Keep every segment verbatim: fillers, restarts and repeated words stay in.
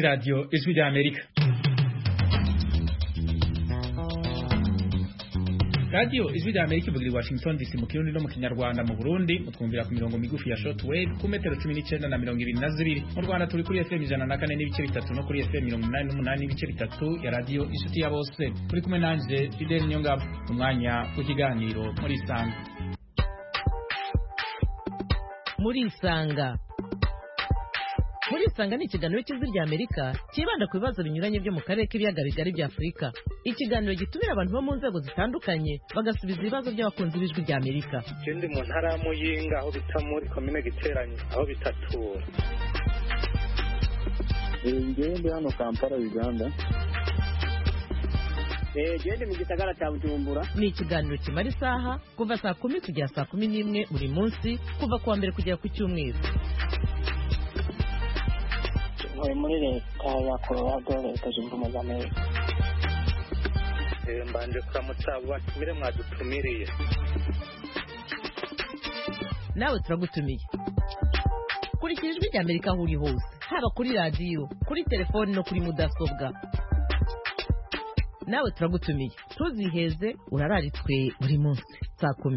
Radio Ijwi rya Amerika. Radio Ijwi rya Amerika ivugira i Washington D C mu Kirundi no mu Kinyarwanda. Mu Burundi mutwumvira ku mirongo migufi ya shortwave ku metero cumi n'icenda na mirongo ibiri na zibiri. Mu Rwanda turi kuri F M ijana na kane n'ibice bitatu no kuri F M mirongo inani n'umunani n'ibice bitatu ya Radio Inshuti ya Bose. Kuri kumwe nanje Fidel Nyongabo, umwanya w'ikiganiro muri Isanga. Muri Isanga Muri Isanga ni ikiganiro cy'Ijwi rya Amerika kibanda ku bibazo binyuranye byo mu karere k'ibiyaga bigari bya Afurika. Ikiganiro gitumira abantu bo mu nzego zitandukanye bagasubiza ibibazo by'abakunzi b'Ijwi rya Amerika. Ikindi mu ntara ya Muyinga aho bita muri komine Giteranyi aho bitatura. Ngende hano Kampala Uganda. Eh gende mu gisagara cya Bujumbura. Ni ikiganiro kimara isaha kuva saa kumi kugera saa kumi n'imwe buri munsi kuva kuwa mbere kugera ku cyumweru. Muri leta ya Colorado leta zunze ubumwe za Amerika. Eh mbanje kuramutsa batumire mwadutumiriye. Nawe turagutumiye. Kurikira Ijwi rya Amerika aho uri hose, haba kuri radio, kuri telefone no kuri mudasobwa. Nawe turagutumiye. Tuziheze urararitswe buri munsi saa kumi.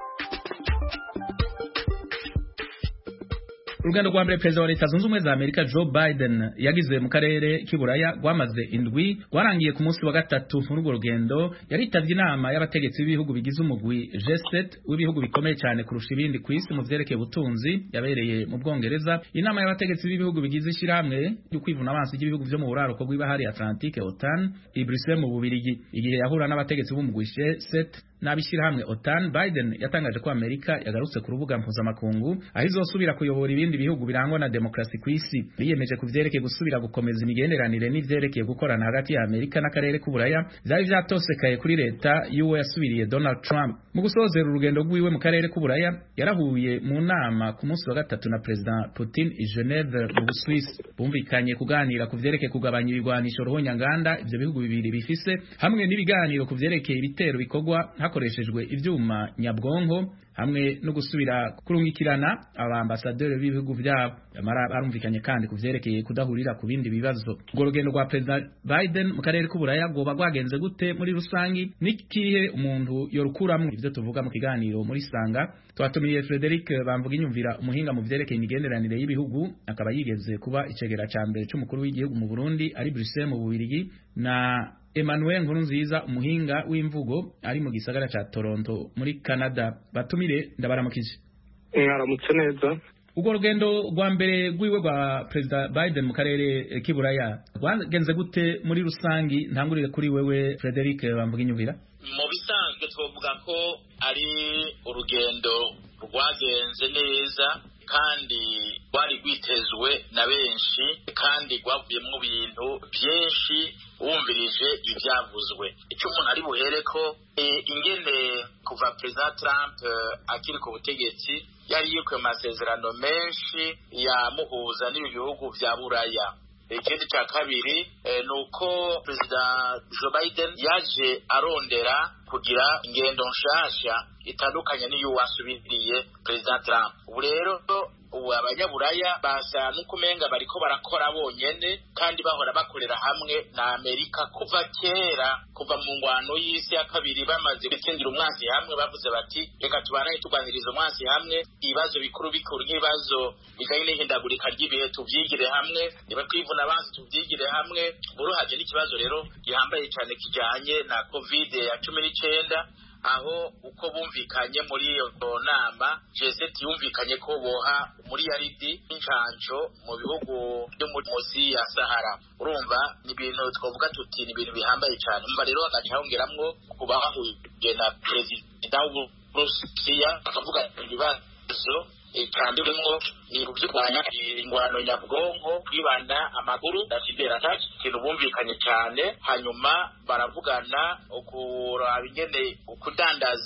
Urugendo rwa mbere Perezida wa Leta Zunze Ubumwe za Amerika Joe Biden yagize mu karere k'Iburaya rwamaze indwi rwarangiye ku munsi wa gatatu. Muri urwo rugendo yaritavye inama y'abategetsi b'ibihugu bigize umugwi G seven w'ibihugu bikomeye cyane kurusha ibindi ku isi mu vyerekeye ubutunzi yabereye mu Bwongereza. Inama y'abategetsi b'ibihugu bigize ishiramwe yo kwivuna abansi y'ibihugu byo mu buraruko bw'ibahari Atlantique OTAN i Bruxelles mu Bubirigi. Igihe yahura n'abategetsi b'umugwi G seven n'abishirahamwe OTAN, Biden yatangaje ko Amerika yagarutse ku rubuga mpuzamakungu aho izosubira kuyobora ibindi bihugu birangwa na demokrasi ku isi. Biyemeje kuvyerekeye gusubira gukomeza imigenderanire n'ivyerekeye gukorana hagati ya Amerika n'akarere k'Uburaya vyari vyatosekaye kuri leta y'uwo yasubiriye Donald Trump. Mu gusozera urugendo rwiwe mu karere k'Uburaya yarahuye mu nama ku munsi wa gatatu na President Putin i Geneve mu Busuwisi. Bumvikanye kuganira ku vyerekeye kugabanya ibigwanisho ruhonyanganda ivyo bihugu bibiri bifise, hamwe n'ibiganiro ku vyerekeye ibitero bikorwa hakoreshejwe ivyuma nyabwonko, hamwe no gusubira kurungikirana abambasaderi b'ibihugu byabo. Barumvikanye kandi ku vyerekeye kudahurira ku bindi bibazo. Urwo rugendo rwa President Biden mu karere k'Uburaya goba rwagenze gute muri rusangi, nikihe umuntu yorukuramwe? Ivyo tuvuga mu kiganiro muri Sanga. Twatumiye Frederic Bamvuga Inyumvira, umuhinga mu vyerekeye imigenderanire y'ibihugu, akaba yigeze kuba icegera ca mbere c'umukuru w'igihugu mu Burundi ari Bruxelles mu Bubirigi, na Emmanuel Nkurunziza, umuhinga w'imvugo ari mu gisagara ca Toronto muri Canada. Batumire ndabaramukije. Mwaramutse neza. Urwo rugendo rwa mbere rwiwe rwa President Biden mu karere k'Iburaya rwagenze gute muri rusangi? Ntangurire kuri wewe Frederic Bamvuga Inyumvira. Mu bisanzwe twovuga ko ari urugendo rwagenze neza kandi rwari rwitezwe na benshi kandi rwavuyemo ibintu byinshi wumvirije ibyavuzwe. Icyo umuntu ari buhereko e, ingene kuva President Trump uh, akiri ku butegetsi yari yikuye amasezerano menshi yamuhuza n'ibihugu vya Buraya. Ikindi cya kabiri eh, nuko President Joe Biden yaje arondera kugira ingendo nshasha itandukanye n'iyo wasubiriye President Trump. Ubu rero ubu abanyaburaya basa n'ukumenga bariko barakora bonyene kandi bahora bakorera hamwe na Amerika kuva kera, kuva mu ngwano y'isi ya kabiri bamaze gutsindira umwansi hamwe bavuze bati reka tubanaye tuganiriza umwansi hamwe, ibibazo bikuru bikuru nk'ibibazo bijanye n'ihindagurika ry'ibihe tuvyigire hamwe, niba twivuna abansi tuvyigire hamwe. Buruhaje n'ikibazo rero gihambaye cyane kijanye na covid ya cumi n'icenda, aho uko bumvikanye muri iyo nama G seven yumvikanye ko boha muri yaridi incanco mu bihugu byo munsi ya Sahara. Urumva ni ibintu twavuga tuti ni ibintu bihambaye cyane. Umva rero agaca hongeramwo kubahuye na President w'Uburusiya akavuga ibibazo kandi urimo ni ubyurwanya ingwano nyabwonko, kwibanda amakuru na cyber attack, ikintu bumvikanye cyane. Hanyuma baravugana ukuraba ingene ukudandaza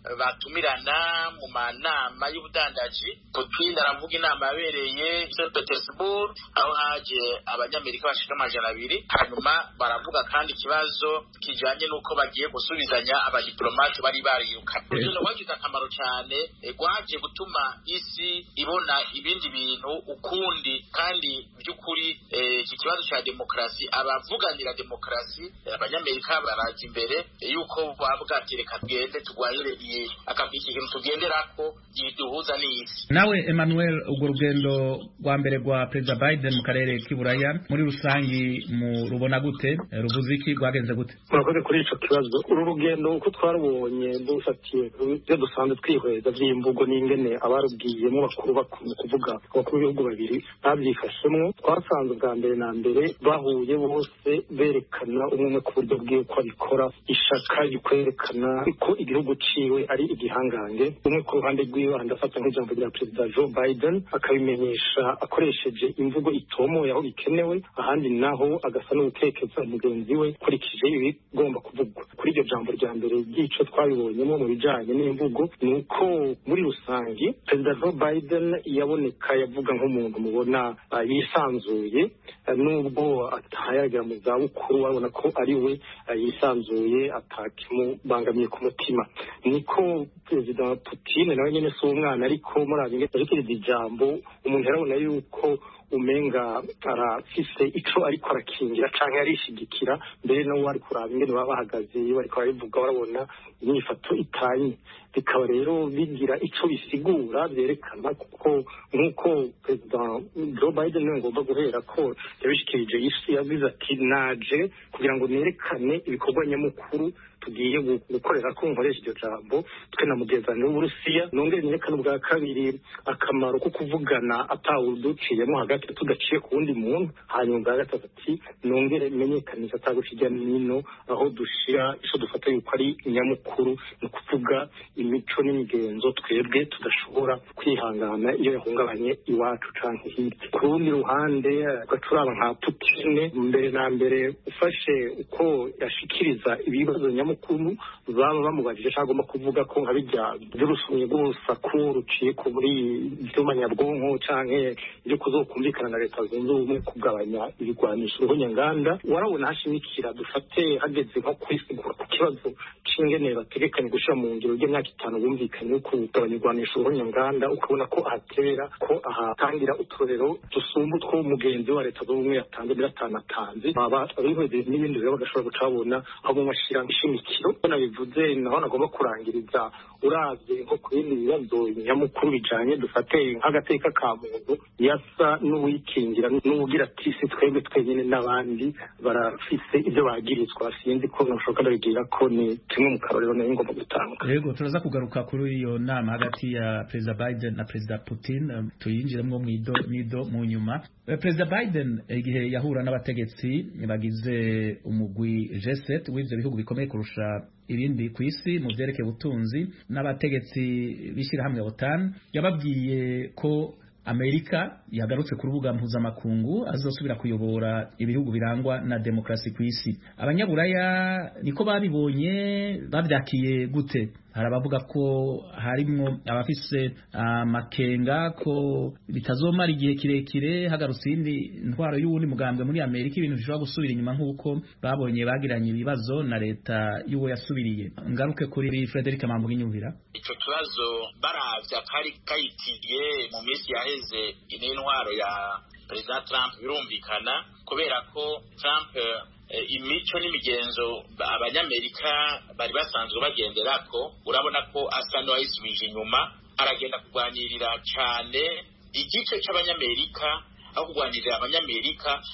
batumirana mu manama y'ubudandaji. Putin aravuga inama yabereye i Saint Petersburg aho haje abanyamerika bashika amajana abiri, hanyuma baravuga kandi ikibazo kijanye n'uko bagiye gusubizanya abadiplomate bari bariyuka. Urugendo rwagize akamaro cyane, rwaje gutuma isi ibona ibindi bintu ukundi, kandi by'ukuri iki kibazo cya demokarasi, abavuganira demokarasi abanyamerika baraje imbere yuko bavuga ati reka tugende tugwahire akabiki ikintu tugenderako giduhuza n'isi. Nawe Emmanuel, urwo rugendo rwa mbere rwa Perezida Biden mu karere k'iburaya muri rusangi mu rubona gute, ruvuze iki, rwagenze gute? Murakoze kuri ico kibazo. Uru rugendo uko twarubonye dufatiye byo dusanzwe twihweza by'imvugo n'ingene abarubwiyemo bakuru bakuru kuvuga abakuru b'ibihugu babiri babyifashemwo, twasanze bwa mbere na mbere bahuye bose berekana umwe ku buryo bwiwe ko abikora, ishaka rikwerekana ko igihugu ciwe ari igihangange. Umwe ku ruhande rwiwe andafata nk'ijambo rya Perezida Joe Biden akabimenyesha akoresheje imvugo itomoye aho bikenewe, ahandi naho agasa n'ugutekeza mugenzi we kurikije ibigomba kuvugwa. Kuri iryo jambo rya mbere ry'ico twabibonyemo mu bijanye n'imvugo ni uko muri rusangi Perezida Joe Biden yaboneka yavuga nk'umuntu mubona uh, yisanzuye, uh, nubwo atahayagera mu zabukuru wabona ko ari we uh, yisanzuye atakimubangamiye ku mutima. Niko Perezida Putin nawe nyene si umwana, ariko murabiye arikiriza ijambo umuntu yarabona yuko umenga arafise ico ariko arakingira canke arishigikira, mbere nawe ari kuraba ingene baba bahagaze iyo bariko barivuga barabona inyifato itanye. Bikaba rero bigira ico bisigura byerekana kuko nk'uko Perezida Joe Biden niwe ngomba guhera ko yabishikirije isi, yagize ati naje kugira ngo nerekane ibikorwa nyamukuru tugiye gukorera ko nkoresha iryo jambo twe na mugezano w'Uburusiya, nongere nerekana ubwa kabiri akamaro ko kuvugana atawuduciyemo hagati tudaciye ku wundi muntu, hanyuma bwa gatatu ati nongere menyekanisha atagushijya nino aho dushira ico dufata yuko ari nyamukuru, ni kuvuga imico n'imigenzo twebwe tudashobora kwihangana iyo yahungabanye iwacu canke hirya. Ku rundi ruhande gacuraba nka Putin, mbere na mbere ufashe uko yashikiriza ibibazo nyamukuru baba bamubajije cyangwa agomba kuvuga ko nka bijya by'urusumye rw'urusaku ruciye ku muri ivyuma nyabwonko canke ibyo kuzokumvikana na leta zunze ubumwe kugabanya ibigwanisho ruhonyanganda, warabona hashimikira dufate hageze nko kwisigura ku kibazo c'ingene bategekanye gushira mu ngiro ry'imyaka itanu bumvikanye ko kugabanya ibigwanisho ruhonyanganda, ukabona ko ahatera ko ahatangira uturero dusumba two mugenzi wa leta zunze ubumwe yatanze biratana atanze, baba abihweze n'ibindi rero bagashobora gucabona aho mu mashira ishimikiro nabivuze naho nagomba kurangiriza. Uravye nko kwindi bibazo nyamukuru bijanye dufate nk'agateka ka muntu, yasa n'uwikingira n'ubugira ati si twebwe twenyene n'abandi barafise ibyo bagirizwa, sinzi ko noshoka ndabigira ko ni kimwe mu karorero nayo ngomba gutanga. Yego, turaza kugaruka kuri iyo nama hagati ya Perezida Biden na Perezida Putin, um, tuyinjiremo mwido nido mu nyuma. Uh, Perezida Biden igihe yahura n'abategetsi bagize umugwi G seven w'ivyo bihugu bikomeye kurusha ibindi ku isi mu vyerekeye ubutunzi, n'abategetsi bishira hamwe OTAN, yababwiye ko Amerika yagarutse ku rubuga mpuzamakungu azosubira kuyobora ibihugu birangwa na demokrasi ku isi. Abanyaburaya niko babibonye, babyakiye gute? Hari abavuga ko harimwo abafise amakenga uh, ko bitazomara igihe kirekire hagarutse indi ntwaro y'uwundi mugambwe muri Amerika, ibintu bishobora gusubira inyuma nk'uko babonye bagiranye ibibazo na leta y'uwo yasubiriye. Ngaruke kuri Frederic Mambuga Inyumvira. Ico kibazo baravya kari kayitiye mu minsi yaheze n'intwaro ya Perezida Trump, birumvikana kubera ko Trump imico n'imigenzo abanyamerika bari basanzwe bagenderako, urabona ko asa n'uwayisubije inyuma, aragenda kurwanirira cyane igice cy'abanyamerika aho kurwanirira abanyamerika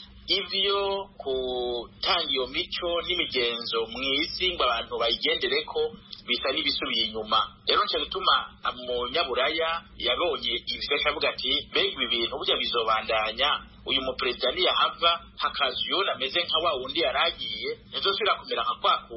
ivyo kutanga iyo mico n'imigenzo mw'isi ngo abantu bayigendereko bisa n'ibisubiye inyuma. Rero nce gutuma umunyaburaya yabonye ivyo avuga ati mbega ibi bintu burya bizobandanya, uyu muperezida niyahava hakaza uyundi ameze nka wa wundi yaragiye, ntizosubira kumera nka kwa kundi.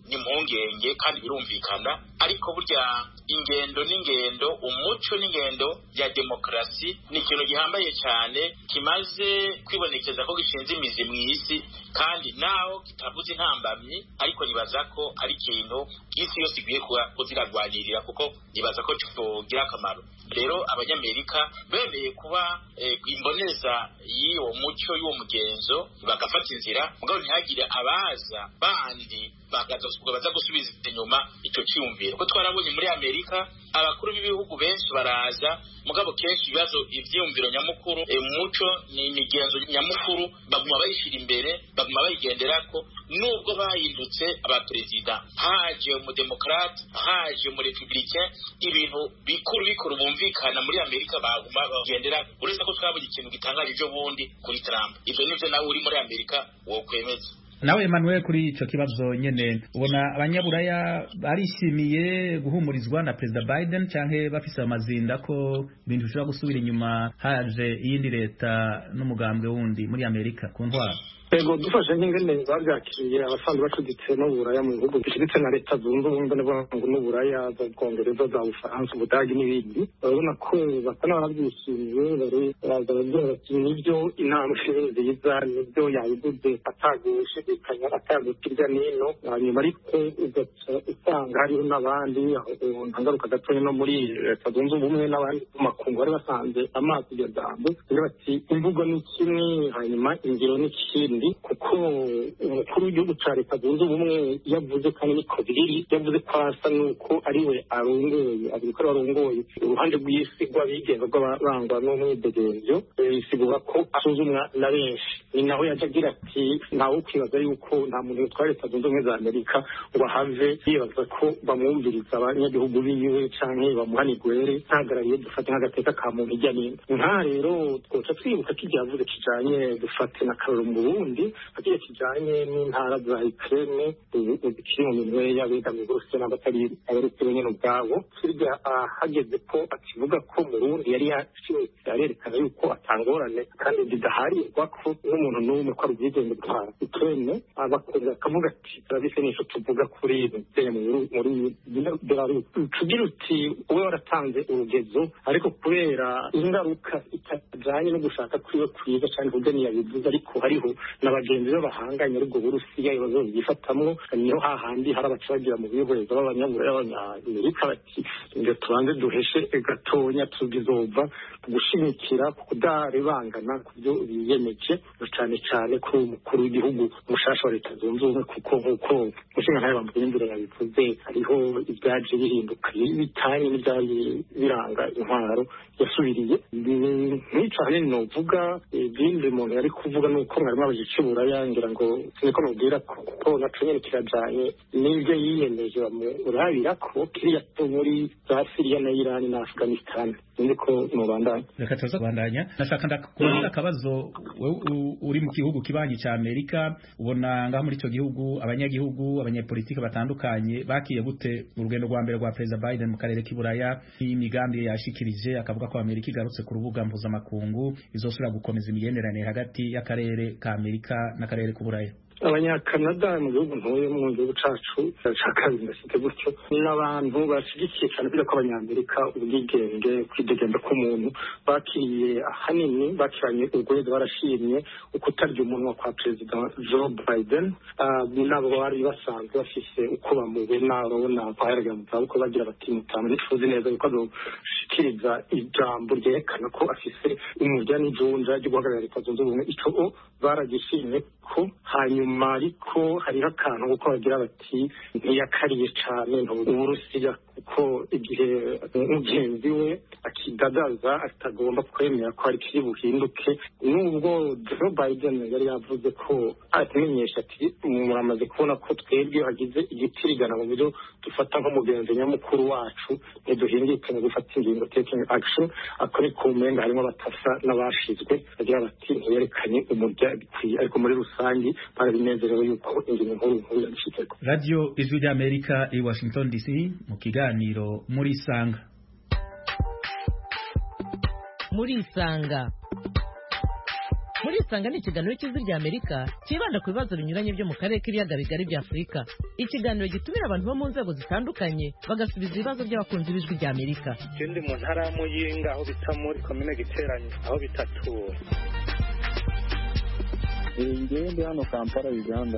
ni impungenge kandi birumvikana, ariko burya ingendo n'ingendo, umuco n'ingendo ya demokarasi ni ikintu gihambaye cyane kimaze kwibonekeza ko gishinze imizi mu isi, kandi naho kitavuze intambamyi, ariko nibaza ko ari ikintu isi yose igiye kuziragwanirira, kuko nibaza ko kigira akamaro. Rero abanyamerika bemeye kuba eh, imboneza y'uwo muco y'uwo mugenzo, bagafata inzira mugabo ntihagire abaza bandi baza gusubiza inyuma icyo cyumviro, ko twarabonye muri Amerika abakuru b'ibihugu benshi baraza, mugabo kenshi ibibazo ivyumviro nyamukuru e, muco ni imigenzo nyamukuru baguma bayishira imbere, baguma bayigenderako, nubwo bahindutse abaperezida, haje umudemokrate, haje umurepublicain, ibintu bikuru bikuru bumvikana muri Amerika baguma bagendera. Uretse ko twabonye ikintu gitangaje ejo bundi kuri Trump, ivyo nivyo nawe uri muri Amerika wo kwemeza. Nawe Emmanuel, kuri ico kibazo nyene ubona abanyaburaya barishimiye guhumurizwa na President Biden canke bafise amazinda ko ibintu bishobora gusubira inyuma haje iyindi leta n'umugambwe wundi muri Amerika ku ntwaro? Ego dufashe nk'ingene bavyakiriye abasanzwe bacuditse n'uburaya mu bihugu bishitse na leta zunze ubumwe n'uburaya za Bwongereza, za Bufaransa, Ubudagi n'ibindi, urabona ko basa n'abavyishimiye, bari baragira bati nivyo inama nziza, nivyo yayibuze atagushe ikanya atagukirya nino, hanyuma ariko ugaca usanga hariho n'abandi ntangaruka gatonya no muri leta zunze ubumwe n'abandi mu makungu bari basanze amaso iryo jambo, bati imvugo ni kimwe hanyuma ingiro ni kindi, kuko umukuru w'igihugu ca leta zunze ubumwe yavuze kandi niko biri, yavuze ko asa nuko ariwe arongoye, avuga ko arongoye uruhande rw'isi rw'abigenga rw'abarangwa n'umwidegemvyo, bisigura ko asuzumwa na benshi. Ni naho yaje agira ati ntawe ukwibaza yuko nta muntu witwa leta zunze ubumwe za Amerika ngo ahave yibaza ko bamwumviriza abanyagihugu biwe canke bamuhanigwere, ntagarariye dufate nk'agateka ka muntu hirya n'ino. Nka rero twoca twibuka ko yavuze kijanye dufate na karoro mu Burundi, hagiye kijanye n'intara za Ukraine zikiri mu minwe y'abegamiye Uburusiya n'abatari abarusiya nyene ubwabo. Hirya hageze ko akivuga ko mu Burundi yari yashimye arerekana yuko atangorane kandi bidaharirwa ko n'umuntu n'umwe ko ari ubwigenge bwa Ukraine, abakozi akavuga ati turabise n'icyo tuvuga kuri ibyo muri Belarus. Tugira uti wowe waratanze urugezo, ariko kubera ingaruka itajanye no gushaka kwiwe kwiza cyane kugeni yabivuze, ariko hariho n'abagenzi be bahanganye aribwo Burusiya ibibazo byifatamwo, niho hahandi hari abacagira mu bihweza b'abanyaburaya b'Abanyamerika bati ngo tubanze duheshe gatonya tuzizova gushimikira kudarebangana ku byo biyemeje, cyane cyane ko umukuru w'igihugu mushasha wa leta zunze ubumwe, kuko nk'uko mushinga ntayo bambuye imbere yabivuze hariho ibyaje bihinduka bitanye n'ibyari biranga intwaro yasubiriye. Nk'ico hanini novuga ibindi umuntu yari kuvuga nuko mwari mwabaje icy'uburaya, ngira ngo siniko mubwira kuko naco nyene kirajanye n'ibyo yiyemeje bamurabira ko kiriya muri za Syria na Iran na Afghanistan. Niko mubandanya reka tuza kubandanya. Nashaka ndakubaza akabazo, uri mu gihugu kibanyi ca Amerika, ubona ngaho muri ico gihugu abanyagihugu abanyepolitike batandukanye bakiye gute urugendo rwa mbere rwa President Biden mu karere k'iburaya, imigambi yashikirije akavuga ko Amerika igarutse ku rubuga mpuzamakungu izosubira gukomeza imigenderanire hagati y'akarere ka Amerika n'akarere k'uburaya? Abanyakanada mu gihugu ntuye mu gihugu cacu ca kabiri ndashite gutyo, n'abantu bashigikiye cyane kugira ko abanyamerika ubwigenge kwidegemba k'umuntu bakiriye ahanini, bakiranye urwego barashimye ukutarya umunwa kwa Perezida Joe Biden. Nabo bari basanzwe bafise uko bamubona, urabona baheraga mu zabukuru bagira bati mutamwe tuzi neza yuko azoshikiriza ijambo ryerekana ko afise umurya n'ijunja ryo guhagararira leta zunze ubumwe. Ico baragishimye ko, hanyuma ariko hariho akantu kuko bagira bati ntiyakariye cane Uburusiya, kuko igihe umugenzi we akidadaza atagomba kwemera ko hari kiri buhinduke. Nubwo Joe Biden yari yavuze ko atumenyesha ati muramaze kubona ko twebwe hagize igitirigana mu buryo dufata nk'umugenzi nyamukuru wacu, ntiduhindike mu gufata ingingo taking action, ako ni ku menga harimo abatasa n'abashizwe bagira bati ntiyerekanye umurya bikwiye, ariko muri rusangi barabinezerewe yuko ingingo nkuru nkuru yabishitseko. Radio Ijwi ry'Amerika i Washington D C mu kiganiro muri Sanga. Muri Sanga Murisanga ni ikiganiro cy'Ijwi rya Amerika kibanda ku bibazo binyuranye byo mu karere k'ibiyaga bigari bya Afurika. Ikiganiro gitumira abantu bo mu nzego zitandukanye bagasubiza ibibazo by'abakunzi b'Ijwi rya Amerika. Ndi mu ntara ya Muyinga aho bita muri komine Giteranyi aho bitatura. Ngende hano Kampala Uganda.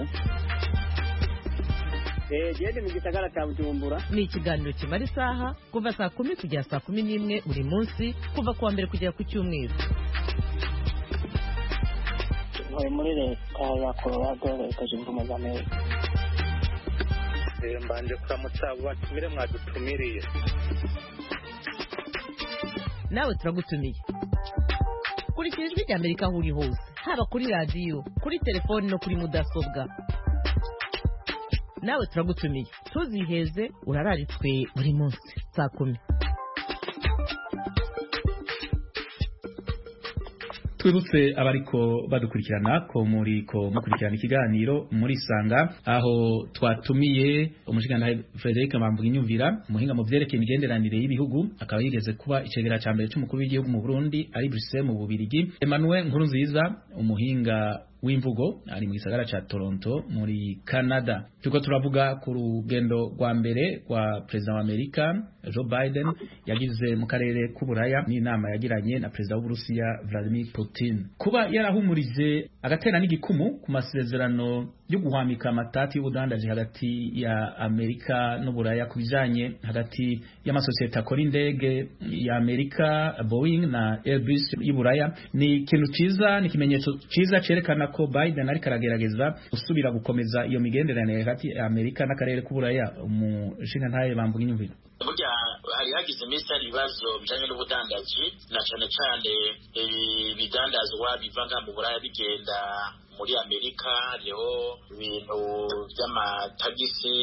Eh, gende mu gisagara cya Bujumbura. Ni ikiganiro kimara isaha kuva saa kumi kugera saa kumi n'imwe buri munsi kuva kuwa mbere kugera ku cyumweru. Ntuye muri leta ya Colorado leta zunze ubumwe za Amerika. Mbanje kuramutsa abo batumire mwadutumiriye. Nawe turagutumiye. Kurikira Ijwi rya Amerika aho uri hose, haba kuri radiyo, kuri telefoni no kuri mudasobwa. Nawe turagutumiye. Tuziheze urararitswe buri munsi saa kumi. Twibutse abariko badukurikirana ko muri ko mukurikirana ikiganiro muri sanga aho twatumiye umushikana Frederic Bamvuga Inyumvira umuhinga mu vyerekeye imigenderanire y'ibihugu akaba yigeze kuba icegera ca mbere c'umukuru w'igihugu mu Burundi ari Bruxelles mu Bubirigi. Emmanuel Nkurunziza umuhinga w'imvugo ari mu gisagara ca Toronto muri Canada. Tuko turavuga ku rugendo rwa mbere rwa president wa Amerika Joe Biden yagize mu karere k'Uburaya n'inama yagiranye na president w'Uburusiya Vladimir Putin. Kuba yarahumurije agatera n'igikumu ku masezerano yo guhwamika amatati y'ubudandaji hagati ya Amerika n'Uburaya kubijanye hagati y'amasosiyete akora indege ya Amerika Boeing na Airbus y'Uburaya ni ikintu ciza ni kimenyetso ciza cerekana ko Biden ari karagerageza gusubira gukomeza iyo migenderanire hagati ya Amerika n'akarere k'Uburaya. Umushinga ntaye Bamvuga Inyumvira burya hari hagize iminsi hari ibibazo bijanye n'ubudandaji na cane cane ibidandazwa bivanga mu Buraya bigenda muri Amerika hariho ibintu by'amatagisi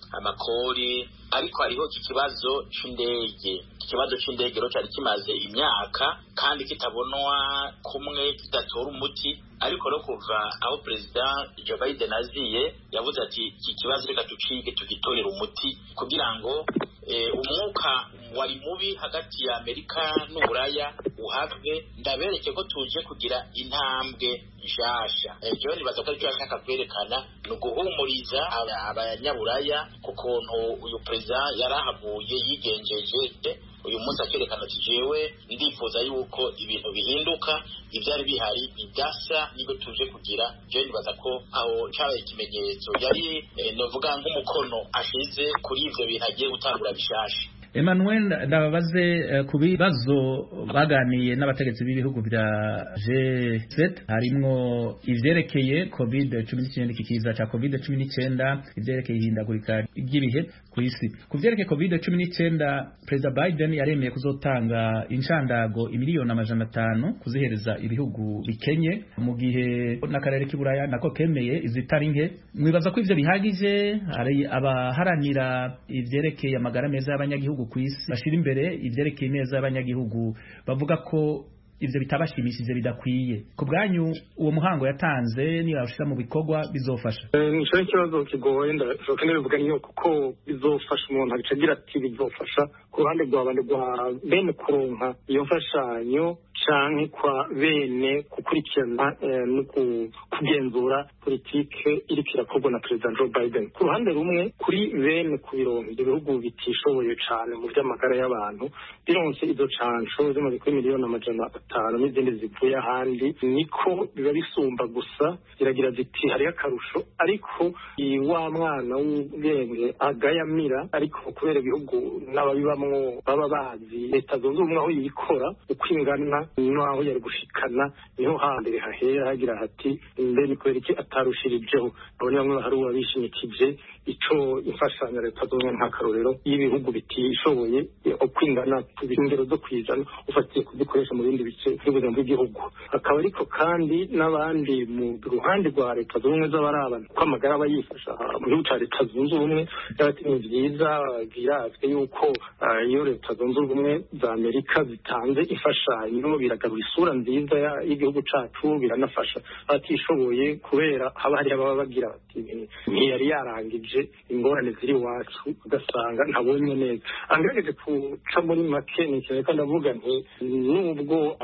amakori ariko hariho iki kibazo c'indege ikibazo c'indege rero cyari kimaze imyaka kandi kitabonwa kumwe kidatora umuti ariko no kuva aho president Joe Biden aziye yavuze ati iki kibazo reka tucige tugitorera umuti kugira ngo eh, umwuka wari mubi hagati ya Amerika n'Uburaya uhave ndabereke ko tuje kugira intambwe nshasha ejo eh, nibaza ko ari cyashaka kwerekana no guhumuriza abanyaburaya kukonto uyu president yarahavuye yigenjeje uyu munsi akerekana ati jewe ndifuza yuko ibintu bihinduka ivyari bihari bidasa nigo tuje kugira je nibaza ko aho cyabaye ikimenyetso yari eh, novuga nk'umukono ashize kuri ivyo bintu agiye gutangura bishasha. Emmanuel ndababaze uh, ku bibazo baganiye n'abategetsi b'ibihugu bya G sept harimwo ivyerekeye covid cumi n'icyenda kikiza cha covid cumi n'icyenda ivyerekeye ihindagurika ry'ibihe ku isi. Ku vyerekeye covid cumi n'icyenda President Biden yaremeye kuzotanga inshandago imiliyoni amajana atanu kuzihereza ibihugu bikenye mu gihe n'akarere k'Iburaya nako kemeye izitari nke. Mwibaza ko ivyo bihagije ari abaharanira ivyerekeye amagara meza y'abanyagihugu ku isi bashira imbere ivyerekeye neza y'abanyagihugu bavuga ko ivyo bitabashimishije bidakwiye. Ku bwanyu uwo muhango yatanze niba ushira mu bikorwa bizofasha? Nico ikibazo kigoye ndashaka nibivuga niyo kuko bizofasha umuntu abicagira ati bizofasha ku ruhande rwa bande rwa bene kuronka iyo mfashanyo canke kwa bene kukurikirana no kugenzura politike iriko irakorwa na President Joe Biden. Ku ruhande rumwe kuri bene kubironka ibyo bihugu bitishoboye cane mu vy'amagara y'abantu bironse izo canco zimaze kuri miliyoni amajana atanu n'izindi zivuye ahandi niko biba bisumba gusa iragira ziti hari akarusho ariko wa mwana w'ubwenge agayamira ariko kubera ibihugu n'ababibamwo baba bazi leta zunze ubumwe aho yikora ukwingana n'aho yari gushikana niho hambere hahera hagira hati mbe ni kubera iki atarushirijeho abone bamwe hari uwabishimikije ico imfashanyo leta zunze nta karorero y'ibihugu bitishoboye ukwingana kubingero zo kwijana ufatiye kuzikoresha mu bindi bice by'ubuzima bw'igihugu. Akaba ariko kandi n'abandi mu ruhande rwa leta zunze ubumwe z'abarabana ko amagara aba yifasha mu gihugu ca leta zunze ubumwe by'abati ni vyiza birazwe yuko iyo leta zunze ubumwe za Amerika zitanze imfashanyo biragarura isura nziza y'igihugu cacu biranafasha abatishoboye kubera haba hari ababa bagira bati ntiyari yarangije ingorane ziri wacu ugasanga ntabonye neza. Angerageje kuca muri make ni cyane kandi avuga nti nubwo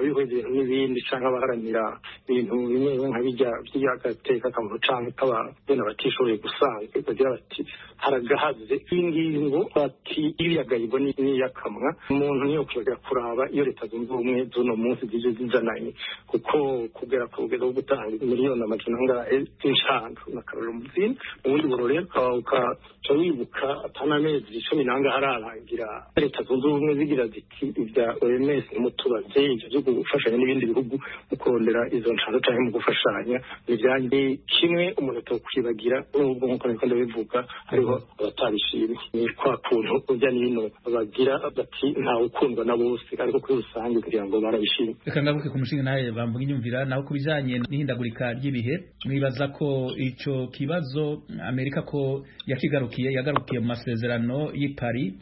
abihweza ibintu n'ibindi canke abaharanira ibintu bimwe nka bijya by'agateka akamaro canke k'ababena batishoboye gusanzwe bagira bati haragahaze ingingo bati ibiyagayirwa n'iyakamwa umuntu niyo kujya kuraba iyo leta zunze ubumwe z'uno munsi zije zizananye kuko kugera ku rugero rwo gutanga miliyoni amajana angahe z'inshanthu n'akarorero mu zindi ubundi buro rero ukaca wibuka atanamezi cumi n'angahe ararangira leta zunze ubumwe zigira ziti ibya O M S mutubaze ivyo byo gufashanya n'ibindi bihugu mu kurondera izo nshanthu canke mu gufashanya nivyanjye kimwe umuntu atokwibagira n'ubwo nkuko niko ndabivuga hariho abatabishimye ni kwa kuntu ujya n'ino bagira bati ntawe ukundwa na bose ariko kuri rusange kugira ngo barabishimye. Reka ngaruke ku mushinga nawe bamvuga inyumvira naho kubijanye n'ihindagurika ry'ibihe mwibaza ko ico kibazo Amerika ko yakigarukiye yagarukiye mu masezerano y'i Paris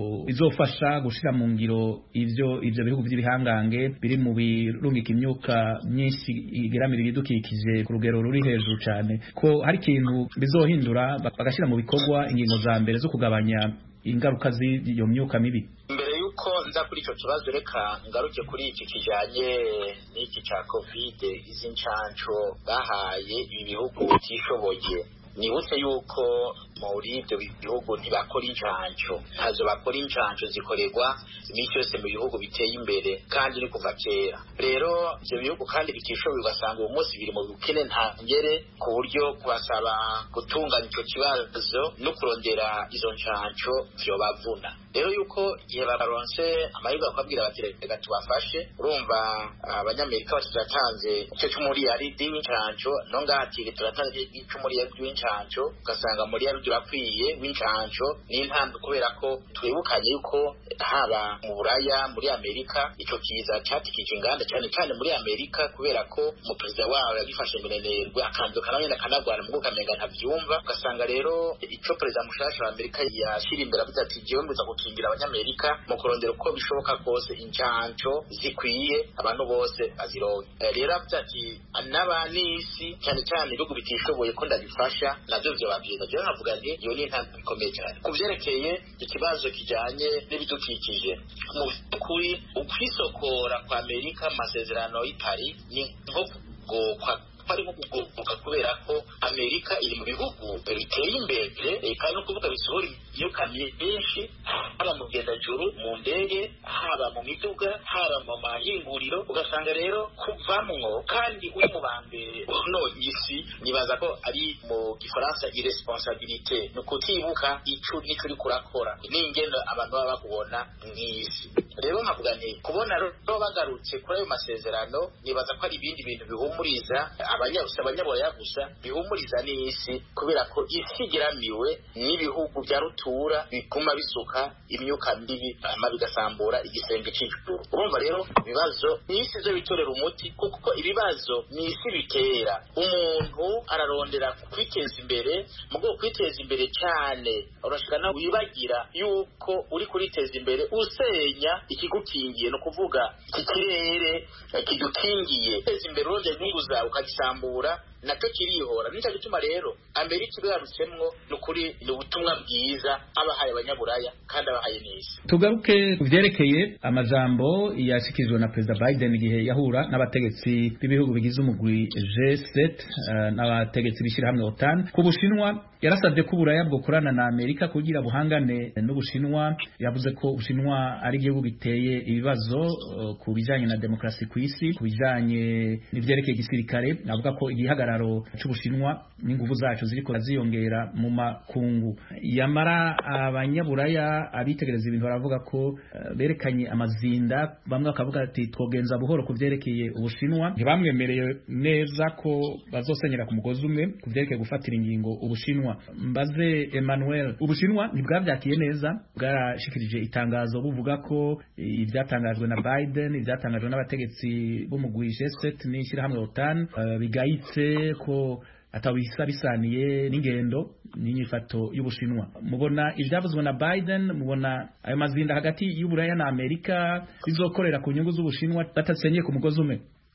izofasha gushira mu ngiro ivyo ivyo bihugu by'ibihangange biri mu birungika imyuka myinshi igeramira ibidukikije ku rugero ruri hejuru cyane ko hari ikintu bizohindura bagashira mu bikorwa ingingo za mbere zo kugabanya ingaruka z'iyo myuka mibi. Mbere yuko nza kuri ico kibazo reka ngaruke kuri iki kijanye n'iki ca covid izi ncanco bahaye ibi bihugu byishoboye nibutse yuko muri ibyo bihugu ntibakora incanco ntazo bakora incanco zikorerwa imisi yose mu bihugu biteye imbere kandi ni kuva kera rero ibyo bihugu kandi bitishoboye ugasanga uwo munsi biri mu bukene ntangere ku buryo kubasaba gutunganya ico kibazo no kurondera izo ncanco vyobavuna rero yuko igihe baronse amahirwe bakabwira bati reka tubafashe urumva abanyamerika batatanze ico c'umuriyaridi w'incanco no ngati turatanze ic'umuriyaridi w'incanco ugasanga muri yarudi urakwiye w'incanco n'intambi kubera ko twibukanye yuko haba mu Buraya muri Amerika ico kiza catikije inganda cyane cyane muri Amerika kubera ko mu perezida wabo yagifashe minenerwe akanduka nawe akanagwana mu kamenga ntavyumva ugasanga rero ico perezida mushasha wa Amerika yashira imbere avuze ati jewe mbuza gukingira abanyamerika mu kurondera uko bishoboka kose incanco zikwiye abantu bose bazironke rero avuze ati n'abanisi cyane cyane ibihugu bitishoboye ko ndabifasha navyo vyo bavyiza jewe nkavuga nti iyo ni intambwe ikomeye cyane ku vyerekeye ikibazo kijanye n'ibidukikije mu by'ukuri ukwisokora kwa Amerika mu masezerano y'i Paris ni nko kugokwa ari nko kugoboka kubera ko Amerika iri mu bihugu biteye imbere kandi no kuvuga bisohora imyuka myinshi haba mu bugendajuru mu ndege haba mu miduga haba mu mahinguriro ugasanga rero kuvamwo kandi uri mu bambere no isi nibaza ko ari mu gifaransa irresponsabilité no kutibuka ico nico uri kurakora n'ingendo abantu baba bakubona mw'isi rero nkavuga nti kubona rero bagarutse kuri ayo masezerano nibaza ko ari ibindi bintu bihumuriza abanyabusa abanyaboya gusa bihumuriza n'isi kubera ko isi geramiwe n'ibihugu bya rutura biguma bisuka imyuka mibi ama bigasambura igisenge cy'ijuru urumva rero ibibazo n'isi zo bitorera umuti kuko ibibazo n'isi bitera umuntu ararondera kwiteza imbere mu bwo kwiteza imbere cyane urashikana wibagira yuko uri kuriteza imbere usenya ikigukingiye no kuvuga ikirere kidukingiye teza imbere uronde inyungu zawe ukagisambura nacyo kirihora nicyo gituma rero Amerika igarutsemwo n'ukuri ni ubutumwa bwiza abahaye abanyaburaya kandi abahaye n'isi. Tugaruke kuvyerekeye amajambo yashikijwe na Perezida Biden igihe yahura n'abategetsi b'ibihugu bigize umugwi G sept uh, n'abategetsi bishira hamwe OTAN ku Bushinwa yarasabye ko Buraya bwo kurana na Amerika kugira buhangane n'Ubushinwa yavuze ko Ubushinwa ari igihugu biteye ibibazo uh, ku bijanye na demokrasi ku isi ku bijanye n'ivyerekeye gisirikare avuga ko igihagararo c'Ubushinwa n'inguvu zacu ziriko ziyongera mu makungu yamara abanyaburaya abitegereza ibintu baravuga ko uh, berekanye amazinda bamwe bakavuga ati twogenza buhoro kuvyerekeye Ubushinwa ntibamwemereye neza ko bazosenyera ku mugozi umwe kuvyerekeye gufatira ingingo Ubushinwa mbaze Emmanuel Ubushinwa ntibwavyakiye neza bwarashikirije itangazo buvuga ko ivyatangajwe na Biden ivyatangajwe n'abategetsi b'umugwi G sept n'ishira hamwe OTAN uh, bigayitse ko atawisa bisaniye n'ingendo n'inyifato y'Ubushinwa mubona ivyavuzwe na Biden mubona ayo mazinda hagati y'Uburaya na Amerika bizokorera ku nyungu z'Ubushinwa batasenye ku mugozi umwe.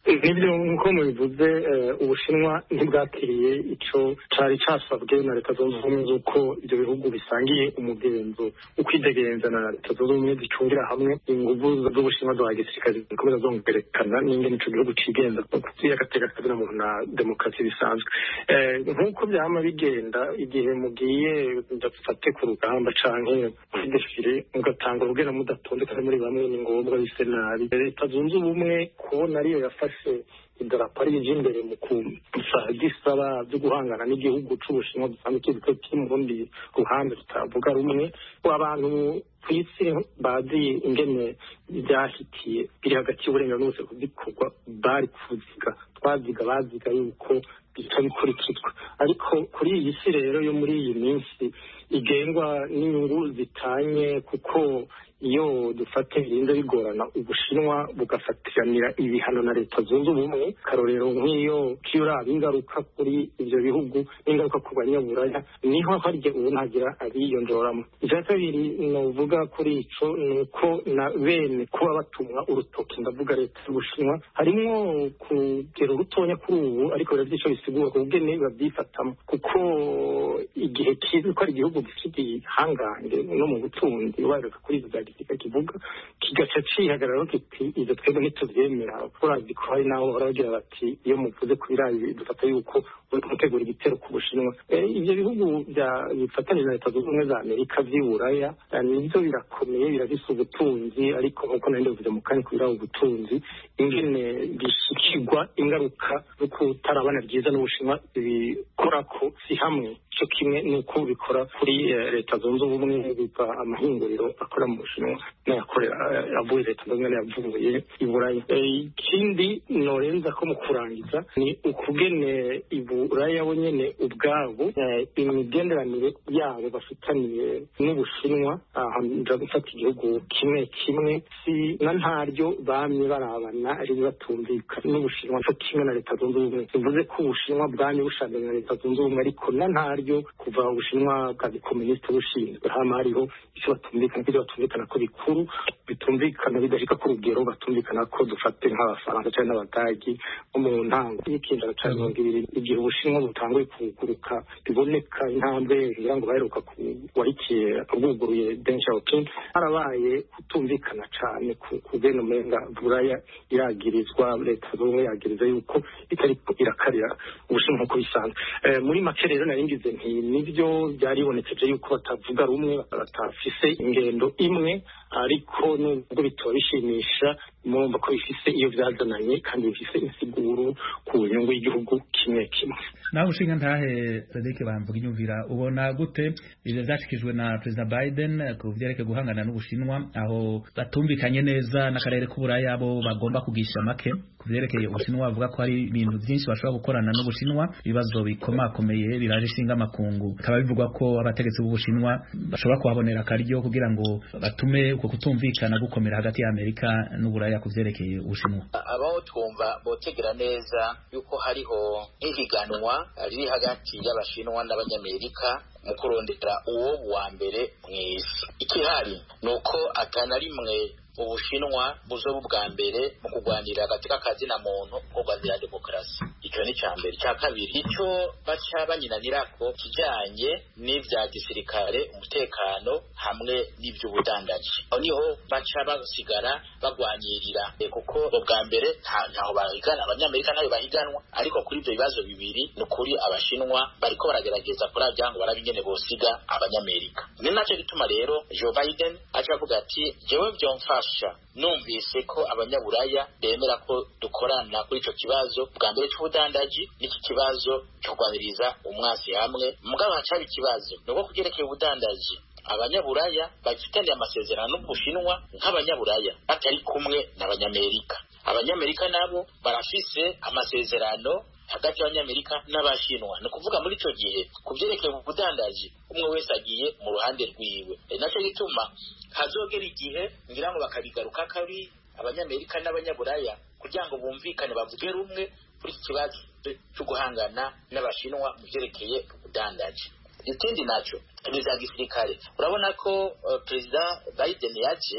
nibyo nk'uko mubivuze ubushinwa ntibwakiriye icyo cyari cyasabwe na leta zunze ubumwe z'uko ibyo bihugu bisangiye umugenzo ukwidegenza na leta zunze ubumwe zicungira hamwe ingufu z'ubushinwa za gisirikare zikomeza zongerekana n'ingene ico gihugu cigenza kuyagatega kabira mu na demokarasi bisanzwe nk'uko byama bigenda igihe mugiye ndafate ku rugamba canke defire mugatanga urugendo mudatondeka muri bamwe ni ngombwa bise nabi leta zunze ubumwe kubona ariyo yafashe idarapo ari imbere mu gisaba byo guhangana n'igihugu c'ubushinwa dusanzwe tuzi ko kiri mu rundi ruhande tutavuga rumwe abantu ku isi bazi ingene byahitiye biri hagati y'uburenganzira n'ubuse kubikorwa bari kuziga twaziga baziga yuko bica bikurikizwa ariko kuri iyi si rero yo muri iyi minsi igengwa n'inyungu zitanye kuko iyo dufate birinda bigorana ubushinwa bugafatiranira ibihano na leta zunze ubumwe karorero nk'iyo kiyuraba ingaruka kuri ibyo bihugu n'ingaruka ku banyaburaya niho harya ubu ntagira abiyonjoramo icya kabiri novuga kuri ico ni uko na bene kuba batumwa urutoki ndavuga leta y'ubushinwa harimwo kugera urutonya kuri ubu ariko rero ico bisigura ku bwene babyifatamo kuko igihe kizwi ko ari igihugu gifite ihangange no mu butunzi ubareka kuri izo kivuga kigaca cihagarara kiti izo twebwe ntituvyemera urazi ko hari naho baragira bati iyo muvuze ku birayi dufata yuko mutegura igitero ku bushinwa ivyo bihugu bifatanije na leta zunze ubumwe za amerika vy'iburaya nivyo birakomeye birafise ubutunzi ariko nk'uko nari ndavuze mu kanya kubira ubutunzi ingene bishikirwa ingaruka zo kutarabana ryiza n'ubushinwa bikorako si hamwe cyo kimwe nuko bikora kuri leta zunze ubumwe biva amahinguriro akora mu bushinwa n'ayakorera avuye leta zunze ubumwe yavuye iburaya ikindi norenza ko mu kurangiza ni ukugene iburaya bo nyene ubwabo imigenderanire yabo bafitaniye n'ubushinwa nja gufata igihugu kimwe kimwe si na ntaryo bamye barabana ari batumvikana n'ubushinwa cyo kimwe na leta zunze ubumwe bivuze ko ubushinwa bwamye bushanganye na leta zunze ubumwe ariko na ntaryo kuva ubushinwa bwa gikomuniste bushinzwe hama hariho icyo batumvikana kuko batumvikana ko bikuru bitumvikana bidashika ku rugero batumvikana ko dufate nk'abafaransa cyangwa n'abadagi bo mu ntango y'ikinjana cya mirongo ibiri igihe ubushinwa butanguye kuguruka biboneka intambwe ngira ngo baheruka warikiye bwuguruye Deng Xiaoping harabaye kutumvikana cyane ku bene umenga buraya iragirizwa leta z'ubumwe yagiriza yuko itari irakarira ubushinwa nk'uko bisanzwe muri make rero naringize nti nibyo byaribonekeje yuko batavuga rumwe batafise ingendo imwe ariko nubwo bitabishimisha murumva ko bifise iyo byazananye kandi bifise insiguro ku nyungu y'igihugu kimwe kimwe naho ushinga ntahe Cedric bamvuga inyumvira ubona gute ivyo vyashikijwe na President Biden ku vyerekeye guhangana n'ubushinwa aho batumvikanye neza n'akarere k'uburaya bo bagomba kugisha make ku vyerekeye ubushinwa bavuga ko hari ibintu byinshi bashobora gukorana n'ubushinwa ibibazo bikomakomeye biraje ishinga amakungu kaba bivugwa ko abategetsi b'ubushinwa bashobora kuhabonera akaryo kugira ngo batume uko kutumvikana gukomera hagati ya Amerika n'uburaya ku vyerekeye ubushinwa abaho twumva botegera neza yuko hariho ihiganwa riri hagati y'abashinwa n'abanyamerika mu kurondera uwo wa mbere mw'isi ikihari nuko atana rimwe ubushinwa buzoba ubwa mbere mu kurwanira agateka kazina muntu ko kurwanira demokarasi icyo ni cya mbere cya kabiri icyo baca banyinanirako kijanye n'ivya gisirikare umutekano hamwe n'ivy'ubudandaji aho niho baca basigara bagwanyirira kuko ubwa mbere ntaho bahigana abanyamerika ntayo bahiganwa ariko kuri ivyo bibazo bibiri ni ukuri abashinwa bariko baragerageza kuravya ngo barabingene bosiga abanyamerika ni naco gituma rero Joe Biden aca avuga ati jewe vyomfasha numvise ko abanyaburaya bemera ko dukorana kuri ico kibazo bwa mbere c'ubudandaji n'iki kibazo cyo kwaniriza umwasi hamwe mugabo hacaba ikibazo nuko kugerekeye ubudandaji abanyaburaya bafitanye amasezerano n'ubushinwa nk'abanyaburaya batari kumwe n'abanyamerika abanyamerika nabo barafise amasezerano hagati y'abanyamerika n'abashinwa ni kuvuga muri ico gihe kuvyerekeye ubudandaji umwe wese agiye mu ruhande rwiwe e naco gituma hazogera igihe ngira ngo bakabigaruka kari abanyamerika n'abanyaburaya kugira ngo bumvikane bavuge rumwe kuri iki kibazo cyo guhangana n'abashinwa mu vyerekeye ubudandaji ikindi naco ni za gisirikare urabona ko uh, President Biden yaje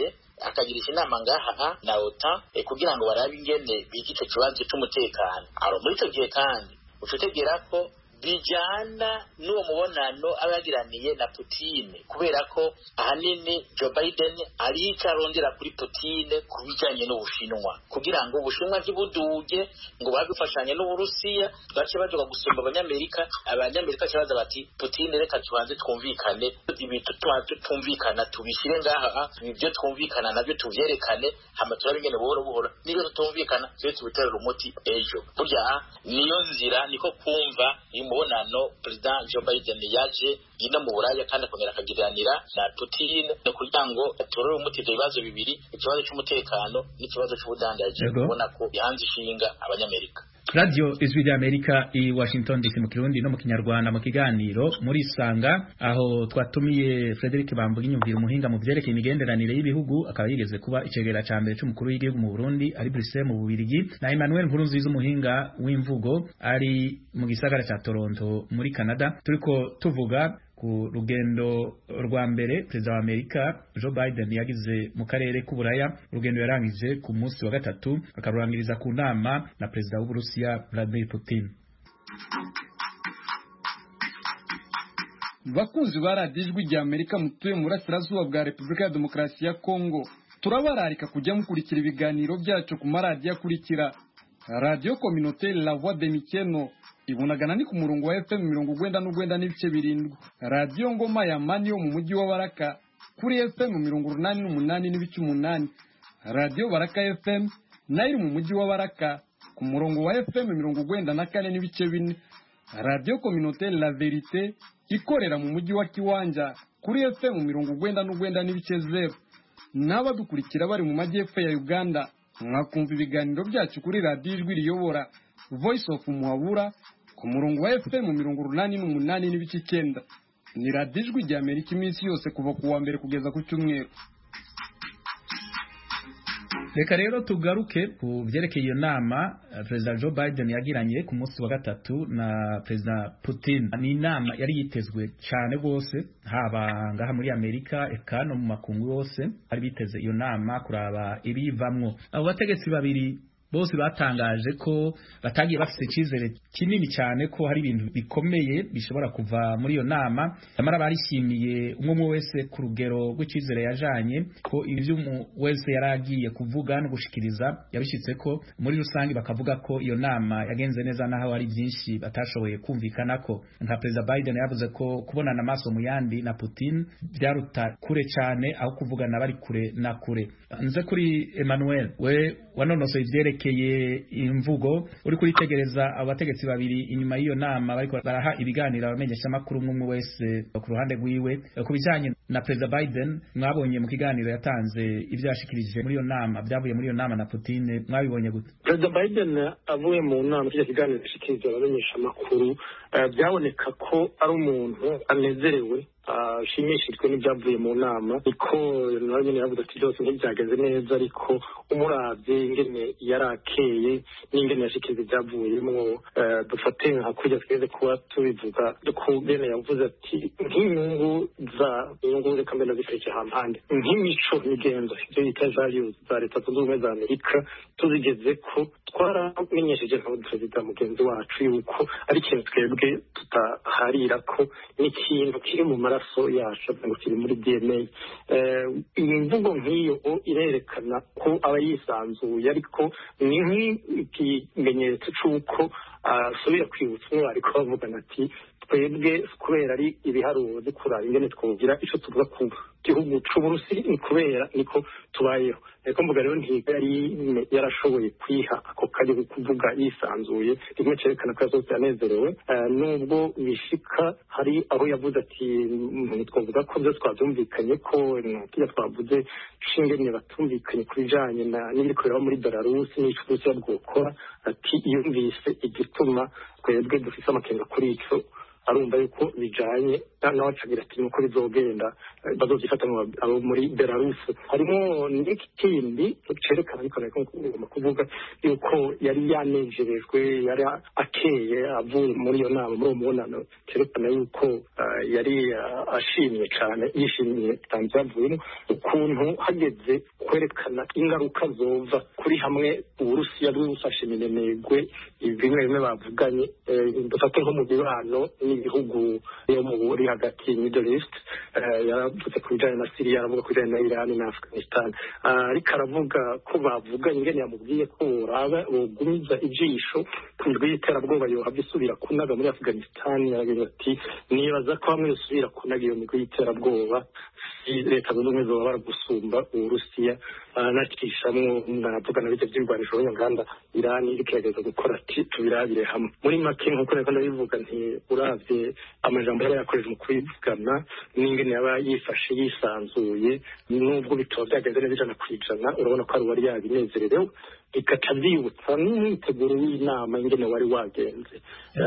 akagirisha inama ngaha na OTAN e, kugira ngo barabe ingene biki ico kibazo c'umutekano. Aro muri ico gihe kandi ucutegera ko bijana n'uwo mubonano abagiraniye na Putin, kubera ko ahanini Joe Biden ari carondera kuri Putin kubijanye n'Ubushinwa kugira ngo Ubushinwa bw'ubuduge ngo bagufashanye n'Uburusiya bace bajoga gusumba abanyamerika. Abanyamerika cyabaza bati Putin reka tubanze twumvikane ibintu twumvikana tubishire ngaha, ibyo twumvikana nabyo tuvyerekane, hama turabingene buhoro buhoro niyo tutumvikana cyo tubiterera umuti ejo. Burya niyo nzira niko kumva imubonano President Joe Biden yaje ino mu Buraya kandi akongera akagiranira na Putin no kugira ngo atorere umuti ivyo bibazo bibiri, ikibazo c'umutekano n'ikibazo c'ubudandaji, ubona ko bihanze ishinga abanyamerika. Radio Ijwi ry'Amerika i Washington D C mu Kirundi no mu Kinyarwanda mu kiganiro muri Sanga, aho twatumiye Frederic Bambuga inyumvira umuhinga mu vyerekeye imigenderanire y'ibihugu, akaba yigeze kuba icegera ca mbere c'umukuru w'igihugu mu Burundi ari Bruxelles mu Bubirigi, na Emmanuel Nkurunziza umuhinga w'imvugo ari mu gisagara ca Toronto muri Canada. Turiko tuvuga ku rugendo rwa mbere Perezida wa Amerika Joe Biden yagize mu karere k'Uburaya, urugendo yarangije ku munsi wa gatatu akarurangiriza ku nama na Perezida w'Uburusiya Vladimir Putin. Bakunzi ba radiyo Ijwi ry'Amerika mutuye mu burasirazuba bwa Repubulika ya Demokarasi ya Kongo, turabararika kujya mukurikira ibiganiro byacu ku maradiyo akurikira: Radio Communautaire La Voix de Mikeno ibunagana ni ku murongo wa F M mirongo ugwenda n'ugwenda n'ibice birindwi, Radio Ngoma ya Mani yo mu mujyi wa Baraka kuri F M mirongo urunani n'umunani n'ibice umunani, Radio Baraka F M nayo mu mujyi wa Baraka ku murongo wa F M mirongo ugwenda na kane n'ibice bine, Radio Communautaire La Verite ikorera mu mujyi wa Kiwanja kuri F M mirongo ugwenda n'ugwenda n'ibice zero. N'abadukurikira bari mu majyepfo ya Uganda mwakumva ibiganiro byacu kuri Radio Ijwi riyobora Voice of Muhabura ku murongo wa F M mirongo urunani n'umunani n'ibice icyenda. Ni Radio Ijwi ry'Amerika iminsi yose kuva ku wa mbere kugeza ku cyumweru. Reka rero tugaruke ku vyerekeye iyo nama President Joe Biden yagiranye ku munsi wa gatatu na President Putin. Ni inama yari yitezwe cyane rwose, haba ngaha muri Amerika eka no mu makungu yose ari biteze iyo nama kuraba ibivamwo. Abo bategetsi babiri bose batangaje ko batagiye bafite ikizere kinini cyane ko hari ibintu bikomeye bishobora kuva muri iyo nama. Amara barishimiye umwe wese ku rugero rw'ikizere yajanye ko ibyo wese yaragiye kuvuga no gushikiriza yabishitse ko muri rusangi, bakavuga ko iyo nama yagenze neza naho ari byinshi batashoboye kumvikana ko. Nka President Biden yavuze ko kubonana amaso mu yandi na Putin byaruta kure cyane aho kuvugana bari kure na kure. Nze kuri Emmanuel, we wanonosoye ivyerekeye imvugo, uri kuritegereza abategetsi babiri inyuma y'iyo nama bariko baraha ibiganiro abamenyesha makuru umwe wese ku ruhande rwiwe ku bijanye na President Biden. Mwabonye mu kiganiro yatanze ivyo yashikirije muri iyo nama, byavuye muri iyo nama na Putin, mwabibonye gute? President Biden avuye mu nama cyo kiganiro yashikirije abamenyesha makuru, byaboneka ko ari umuntu anezerewe ashimishijwe n'ibyavuye mu nama, niko nawe nyine yavuze ati byose ntibyagenze neza, ariko umuravye ingene yarakeye n'ingene yashikiriza ibyavuyemo, dufate nka kurya tweze kuba tubivuga kugene yavuze ati nk'inyungu za inyungu reka mbere zifeke hampande nk'imico migenzo ibyo bita values za leta zunze ubumwe za Amerika tuzigeze ko twaramenyesheje nka perezida mugenzi wacu yuko ari ikintu twebwe tutaharira ko n'ikintu kiri mu maraso yacu ngo kiri muri D N A. Iyi mvugo nk'iyo irerekana ko aba yisanzuye, ariko ni nk'ikimenyetso c'uko asubira kwibutsa umwe ariko bavugana ati twebwe kubera ari ibiharuro dukura ingene twugira ico tuvuga ku gihugu c'Uburusi ni kubera niko tubayeho. Ariko mvuga rero ntiga yari yarashoboye kwiha ako kari kuvuga yisanzuye, rimwe cerekana ko yazose yanezerewe, nubwo bishika hari aho yavuze ati twavuga ko byose twabyumvikanye ko ntiya twavuze shingene batumvikanye ku bijanye n'ibiri kureba muri Belarus n'icuruzi bwokora, ati yumvise igituma twebwe dufise amakenga kuri ico arumva yuko bijanye nawe acagira ati nuko bizogenda bazogifata abo muri Belarus. Harimo n'ikindi cerekana ariko nako ngomba kuvuga yuko yari yanejerejwe, yari akeye avuye muri iyo nama, muri uwo mubonano, cerekana yuko yari ashimye cyane, yishimiye cyane ibyavuyemo, ukuntu hageze kwerekana ingaruka zova kuri hamwe Uburusiya bw'ubufashe minenegwe bimwe bimwe bavuganye dufate nko mu bibano n'ibihugu yo mu buri hagati Middle East yaravuze ku bijyanye na Syria aravuga ku bijyanye na Iran na Afghanistan ariko aravuga ko bavuganye ingene yamubwiye ko uraba ugumiza ijisho ku rw'iterabwoba yohabye isubira kunaga muri Afghanistan yaragira ati nibaza ko hamwe usubira kunaga iyo migwi y'iterabwoba leta zunze ubumwe zoba baragusumba Uburusiya nakishamwo navuga na bite by'ibigwanisho n'inganda Iran iri kirageza gukora ati tubirabire hamwe muri make nkuko reko ndabivuga nti uravye amajambo yari yakoreje mu kwivugana n'ingene yaba yifashe yisanzuye nubwo bitoba byageze neza ijana kwijana urabona ko ari wari yabinezererewe ikaca byibutsa n'imyiteguro y'inama ingene wari wagenze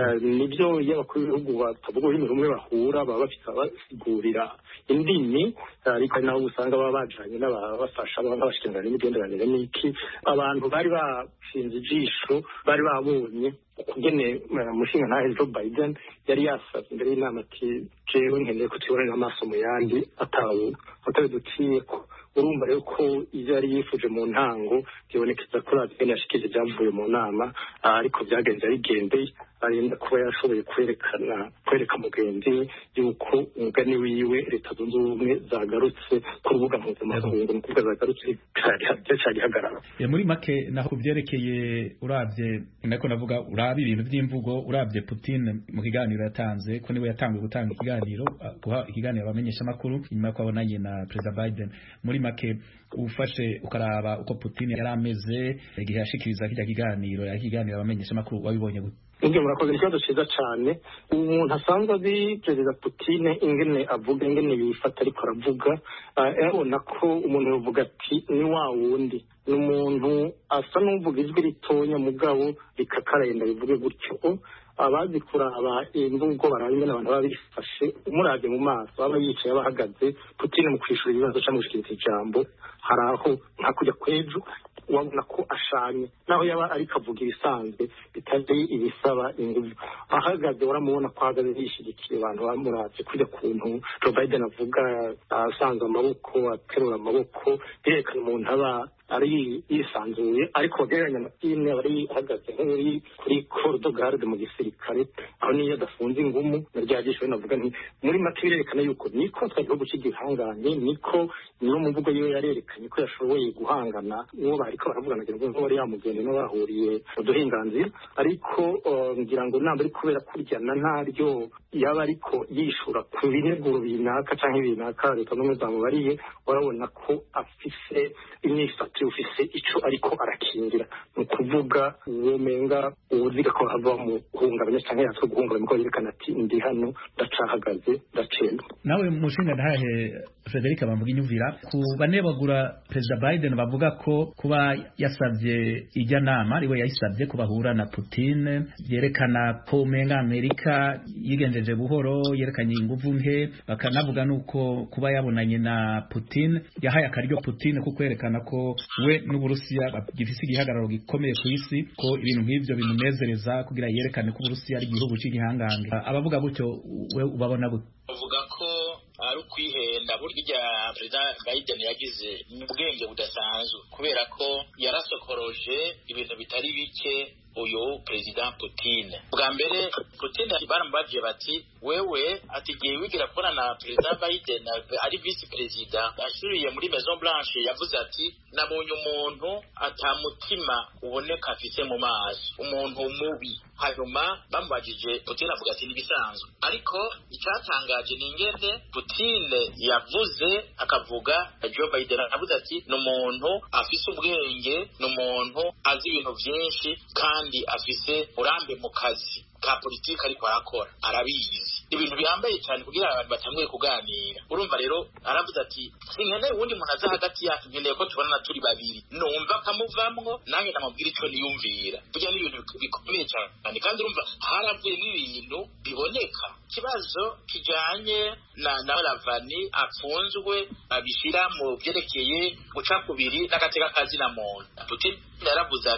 nibyo y'abakuru b'ibihugu batavuga ururimi rumwe bahura baba bafite abasigurira indimi ariko naho usanga baba bajanye n'abafasha n'abashikirana n'imigenderanire n'iki abantu bari bashinze ijisho bari babonye ukugene umushinga ntahe Joe Biden yari yasavye imbere y'inama ati jewe nkeneye ko tubonera amaso mu yandi atawe atawe duciye ko urumva rero ko ivyo yari yifuje mu ntango byibonekeza ko razigene yashikije byavuye mu nama ariko byagenze bigendeye arenda kuba yashoboye kwerekana kwereka mugenzi yuko umugani wiwe leta zunze ubumwe zagarutse ku rubuga mpuzamakungu mu kuvuga zagarutse cyari hagarara muri make naho kubyerekeye uravye nako navuga urabi ibintu by'imvugo uravye Putin mu kiganiro yatanze ko niwe yatangiye gutanga ikiganiro guha ikiganiro abamenyesha makuru nyuma ko abonanye na President Biden muri make ufashe ukaraba uko Putin yari ameze igihe yashikiriza kijya kiganiro yakiganira abamenyesha makuru wabibonye gute Ngiye murakoze ikibazo ciza cyane umuntu asanzwe azi Perezida Putin ingene avuga ingene yifata ariko aravuga yabona ko umuntu yavuga ati ni wa wundi n'umuntu asa n'uvuga ijwi ritonya mugabo rikakarenda bivuge gutyo abazi kuraba imvugo barabimwe n'abantu babifashe umurage mu maso aba yicaye abahagaze Putin mu kwishura ibibazo cyangwa gushikiriza ijambo haraho nta kujya kwejo wabona ko ashanye naho yaba ariko avuga ibisanzwe bitazi ibisaba ingufu ahagaze waramubona ko ahagaze yishigikiye abantu bamuratse kujya kuntu Joe Biden avuga asanze amaboko aterura amaboko yerekana umuntu aba ari yisanzuye ariko bagereranya na Putin bari ahagaze nk'uri kuri corridor garde mu gisirikare aho niyo adafunze ingumu naryagisho navuga nti muri make birerekana yuko niko twagiye gucigihanganye niko niyo mu mvugo yiwe yarerekanye ko yashoboye guhangana uwo bariko baravugana ngo ngo bari yamugende no bahuriye uduhinganzira ariko ngira ngo namba ari kubera kuryana ntaryo yaba ariko yishura ku bineguro binaka canke binaka leta no muzamubariye warabona ko afise imyifato ufise ico ariko arakingira mu kuvuga uwo menga ubuziga ko hava mu guhungabanya canke yatso guhungabanya ko yerekana ati ndi hano ndacahagaze ndacenda nawe mushinga ntahe Frederic bamvuga inyumvira ku banebagura President Biden bavuga ko kuba yasavye ijya nama ariwe yayisavye kubahura na Putin yerekana ko menga Amerika yigenjeje buhoro yerekanye inguvu nke bakanavuga nuko kuba yabonanye na Putin yahaye akaryo Putin ko kwerekana ko we n'Uburusiya gifise igihagararo gikomeye ku isi ko ibintu nk'ivyo bimunezereza kugira yerekane ko Uburusiya ari igihugu cy'igihangange abavuga gutyo we ubabona gute bavuga ko ari kwihenda burya President Biden yagize ubwenge budasanzwe kubera ko yarasokoroje ibintu bitari bike uyu President Putin bwa mbere Putin barambaje bati wewe atigiye wigira kora na President Biden ari vice president ashuriye muri Maison Blanche yavuze ati nabonye umuntu atamutima uboneka afite mu maso umuntu mubi hanyuma bamubajije Putin avuga ati nibisanzwe ariko icyatangaje ni ingene Putin yavuze akavuga Joe Biden avuze ati n'umuntu afise ubwenge n'umuntu azi ibintu byinshi kandi afise urambe mu kazi ka politika ariko arakora arabizi ibintu bihambaye cyane kugira abantu batanguye kuganira urumva rero aravuze ati sinkeneye uwundi muntu aza hagati yacu nkeneye ko tubonana turi babiri numva kamuvamwo nange namubwira icyo niyumvira burya n'ibintu bikomeye cyane kandi urumva haravuyemo ibintu biboneka ikibazo kijanye na na Lavani apfunzwe abishira mu byerekeye guca kubiri n'agateka kazi na muntu Putin yaravuze ati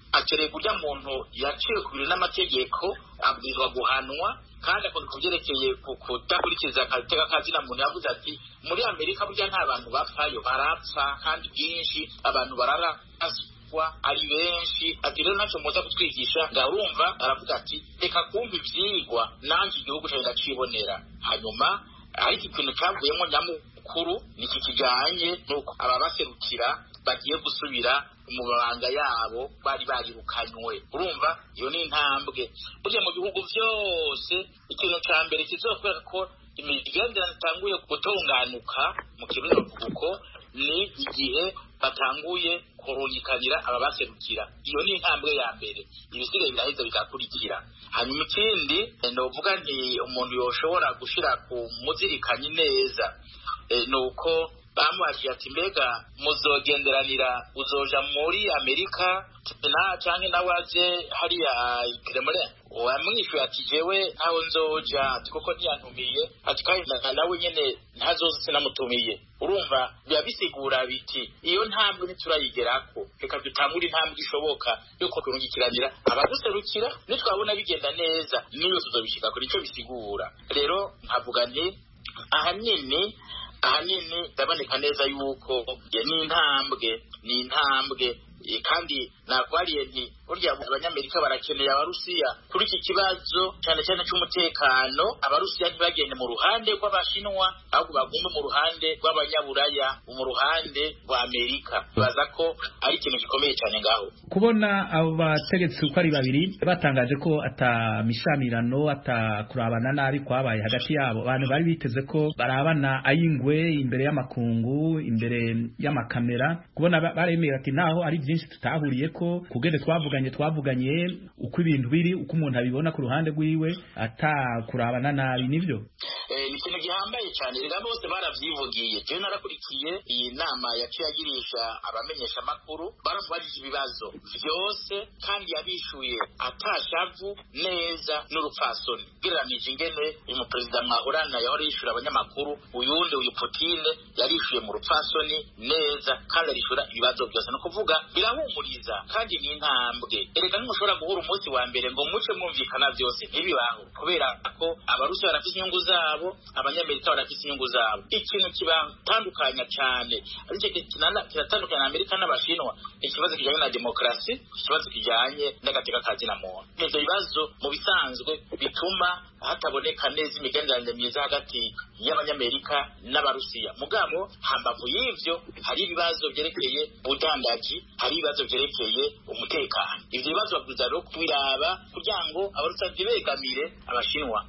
akereye kurya muntu yaciwe ku bintu n'amategeko abwirizwa guhanwa kandi akoze kubyerekeye kudakurikiza agateka kazina muntu yavuze ati muri Amerika burya nta bantu bapfayo barapfa kandi byinshi abantu bararaswa ari benshi ati rero ntacyo muza kutwigisha ngahurumva aravuga ati reka kumva ivyigwa nanjye igihugu cyawe ndacibonera hanyuma ariko ikintu cyavuyemo nyamukuru niki kijanye nuko ababaserukira bagiye gusubira mu mabanga yabo bari barirukanywe urumva iyo ni intambwe burya mu bihugu byose ikintu cya mbere kizokwereka ko imigenderanire itanguye gutunganuka mu kirundo kuko ni igihe batanguye kurungikanira ababaserukira iyo ni intambwe ya mbere ibisigaye biraheza bikakurikira hanyuma ikindi novuga nti umuntu yoshobora gushira ku muzirikanyi neza nuko bamubajije ati mbega muzogenderanira uzoja muri Amerika na canke nawe aje hariya Kremlin wamwishuye ati jewe ntaho nzoja ati koko ntiyantumiye ati kandi nawe nyene ntazoze sinamutumiye urumva biba bisigura biti iyo ntambwe ntiturayigerako reka dutangure intambwe ishoboka yuko turungikiranira abaduserukira nitwabona bigenda neza niyo tuzobishika kuri ico bisigura rero nkavuga nti ahanini ahanini ndaboneka neza yuko ni intambwe ni intambwe kandi nakwariye nti burya abanyamerika barakeneye abarusiya kuri iki kibazo cyane cyane cy'umutekano abarusiya ntibagende mu ruhande rw'abashinwa ahubwo bagume mu ruhande rw'abanyaburaya mu ruhande rwa Amerika baza ko ari ikintu gikomeye cyane ngaho kubona abo bategetsi uko ari babiri batangaje ko atamishamirano atakurabana nabi kwabaye hagati yabo abantu bari biteze ko barabana ayingwe imbere y'amakungu imbere y'amakamera kubona baremera ati naho ari byinshi tutahuriye ko kugende twavuganye twavuganye uko ibintu biri uko umuntu abibona ku ruhande rwiwe atakurabana nabi nivyo eh ni ikintu gihambaye cyane rega bose baravyivugiye je narakurikiye iyi nama yaciye agirisha abamenyesha makuru baramubajije ibibazo byose kandi yabishuye atashavu neza n'urupfasoni giranije ingene uyu president Mahorana yahora yishura abanyamakuru uyundi uyu Putin yarishuye mu rupfasoni neza kandi arishura ibibazo byose no kuvuga birahumuriza kandi ni intambwe erega ntushobora guhura umunsi wa mbere ngo muce mwumvikana byose ntibibaho kubera ko abarusi barafite inyungu zabo abanyamerika barafite inyungu zabo ikintu kibatandukanya cyane aricyo kinana kiratandukanya Amerika n'abashinwa ikibazo kijanye na demokrasi ikibazo kijanye n'agateka kazina muntu n'ibyo bibazo mu bisanzwe bituma hataboneka neza imigenderanire myiza hagati y'abanyamerika n'abarusiya mugabo hambavu y'ivyo hari ibibazo byerekeye ubudandaji hari ibibazo byerekeye umutekano ivyo bibazo bakuza rero kubiraba kugira ngo abarusiya begamire abashinwa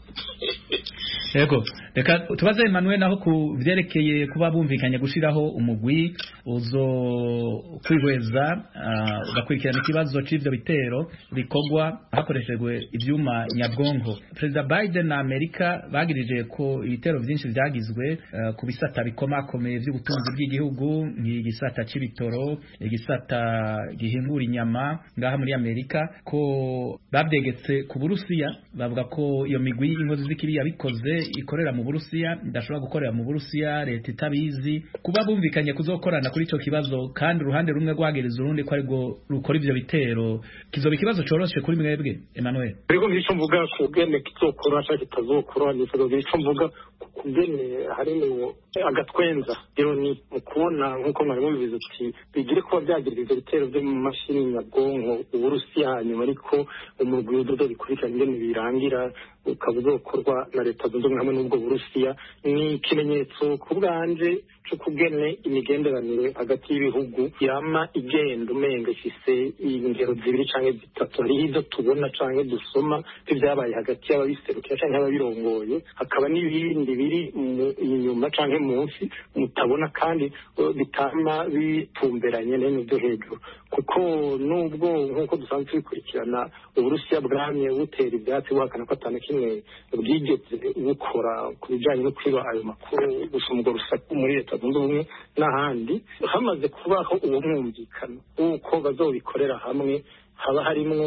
yego reka tubaze Emmanuel naho ku byerekeye kuba bumvikanye gushiraho umugwi uzo kwihweza uh, ugakurikirana ikibazo c'ivyo bitero bikogwa hakoreshejwe ivyuma nyabwonko President Biden na Amerika bagirije ko ibitero byinshi byagizwe uh, ku bisata bikomakomeye by'ubutunzi bw'igihugu nk'igisata c'ibitoro igisata gihingura inyama ngaha muri Amerika ko babyegetse ku Burusiya bavuga ko iyo migwi inkozi z'ikibi yabikoze ikorera mu Burusiya ndashobora gukorera mu Burusiya leta itabizi kuba bumvikanye kuzokorana kuri ico kibazo kandi uruhande rumwe rwagereza urundi ko ariko rukora ivyo bitero kizoba ikibazo coroshe kuri mwebwe Emmanuel ariko bico mvuga ku gene kizokora cyangwa kitazokora ni cyo bico mvuga ku gene harimo agatwenza rero ni ukubona nkuko mwari mubivuze ati bigire ko byagirira ivyo bitero byo mu mashini nyabwonko Uburusiya hanyuma ariko umugwi udodo bikurikirana ingene birangira ukaba uzokorwa na leta zunze ubumwe hamwe n'ubwo Burusiya ni ikimenyetso ku bwanje cyo kugene imigenderanire hagati y'ibihugu yama igenda umenga ifise ingero zibiri canke zitatu hari ibyo tubona canke dusoma ibyabaye hagati y'ababiserukira canke ababirongoye hakaba n'ibindi biri inyuma canke munsi mutabona kandi bitama bitumberanye n'ibyo hejuru kuko nubwo nkuko dusanzwe bikurikirana Uburusiya bwamye butera ibyatsi buhakana ko atana kimwe bwigeze bukora ku bijanye no kwiba ayo makuru gusoma urwo rusaku muri leta zunze ubumwe n'ahandi hamaze kubaho uwo mwumvikano uko bazobikorera hamwe haba harimwo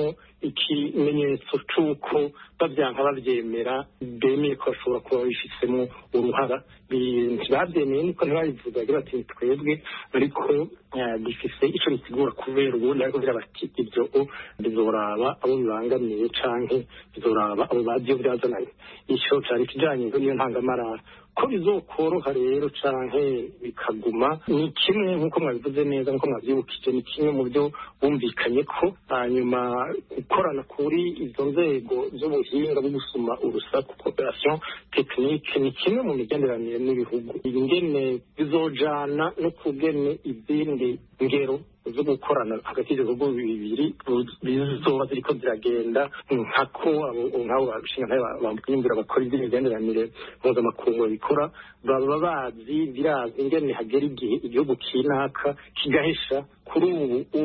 ikimenyetso c'uko bavyanka bavyemera bemeye ko bashobora kuba babifisemo uruhara. Ntibavyemeye niko ntibabivuga bagira bati twebwe ariko bifise ico bisigura kubera ubundi ariko kugira bati ibyo bizoraba abo bibangamiye canke bizoraba abo bavyo byazananye. Ico cari kijanye n'iyo ntangamarara ko bizokoroha rero canke bikaguma ni kimwe nk'uko mwabivuze neza nk'uko mwavyibukije ni kimwe mu byo bumvikanye ko hanyuma gukorana kuri izo nzego z'ubuhinga bwo gusuma urusaku cooperation technique ni kimwe mu migenderanire n'ibihugu. ingene bizojana no kugene izindi ngero zo gukorana hagati y'ibihugu bibiri bizoba ziriko ziragenda nkako nk'abo babishinga bambwira bakora iby'imigenderanire mpuzamakungu bikora baba bazi birazi ingene hagera igihe igihugu kinaka kigahesha kuri ubu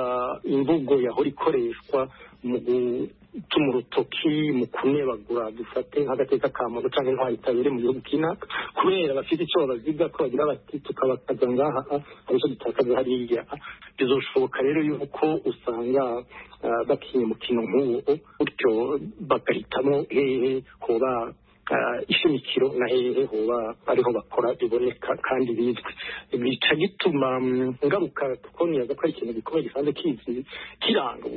imvugo yahora ikoreshwa mu gutuma urutoki mu kunebagura dufate nk'agateka ka muntu canke nk'ayitabire mu gihugu kinaka kubera bafite ico babaziga ko bagira bati tukabakaza ngaha ariko dutakaza hariya. Bizoshoboka rero yuko usanga bakinye umukino nk'uwo gutyo bagahitamo hehe hoba ishimikiro na hehe hoba ariho bakora biboneka kandi bizwi. Bica gituma ngaruka tukoniyaza ko ari ikintu gikomeye gisanzwe kizi kiranga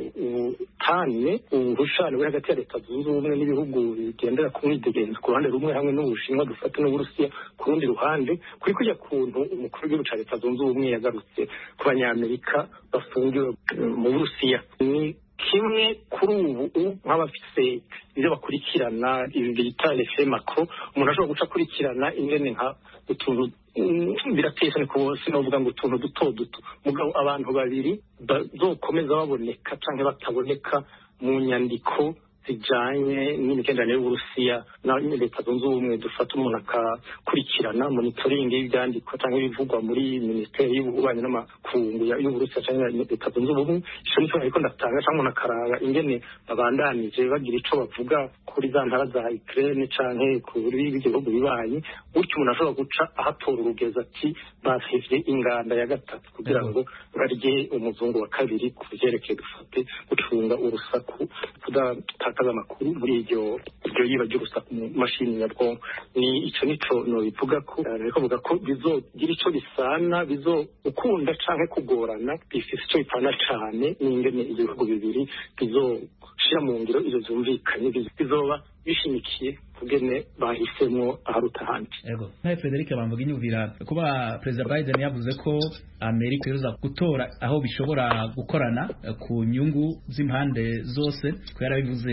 ubutane ubuhushane buri hagati ya leta zunze ubumwe n'ibihugu bigendera ku mwidegenzo ku ruhande rumwe hamwe n'ubushinwa dufata n'uburusiya ku rundi ruhande kuri kujya kuntu umukuru w'igihugu ca leta zunze ubumwe yagarutse ku banyamerika bafungiwe mu Burusiya. Ni kimwe kuri ubu nk'abafise ibyo bakurikirana ibi bita l'effet macro umuntu ashobora guca akurikirana ingene nka utuntu birateye cyane ko sinovuga ngo utuntu duto duto mugabo abantu babiri bazokomeza baboneka canke bataboneka mu nyandiko zijanye n'imigenderanire y'Uburusiya na leta zunze ubumwe dufata umuntu akakurikirana monitoring y'ibyandikwa cyangwa ibivugwa muri minisiteri y'ububanyi n'amakungu y'Uburusiya cyangwa leta zunze ubumwe. Ico nico ariko ndatanga cyangwa umuntu akaraba ingene babandanije bagira ico bavuga kuri za ntara za Ukraine canke kuri ibihugu bibanyi gutyo umuntu ashobora guca ahatora urugeza ati basivye inganda ya gatatu kugira ngo barye umuzungu wa kabiri ku vyerekeye dufate gucunga urusaku kudatakaza amakuru muri iryo iryo yiba ry'urusaku mu mashini nyabwonko. Ni ico nico no bivuga ko ariko vuga ko bizogira ico bisana bizo ukunda canke kugorana bifise ico bipana cane n'ingene ibihugu bibiri bizoshira mu ngiro izo zumvikanye bizoba bishimikiye kugene bahisemo aharuta handi. Ego naye Frederic bamvuga inyuvira kuba President Biden yavuze ko Amerika iza gutora aho bishobora gukorana ku nyungu z'impande zose ko yarabivuze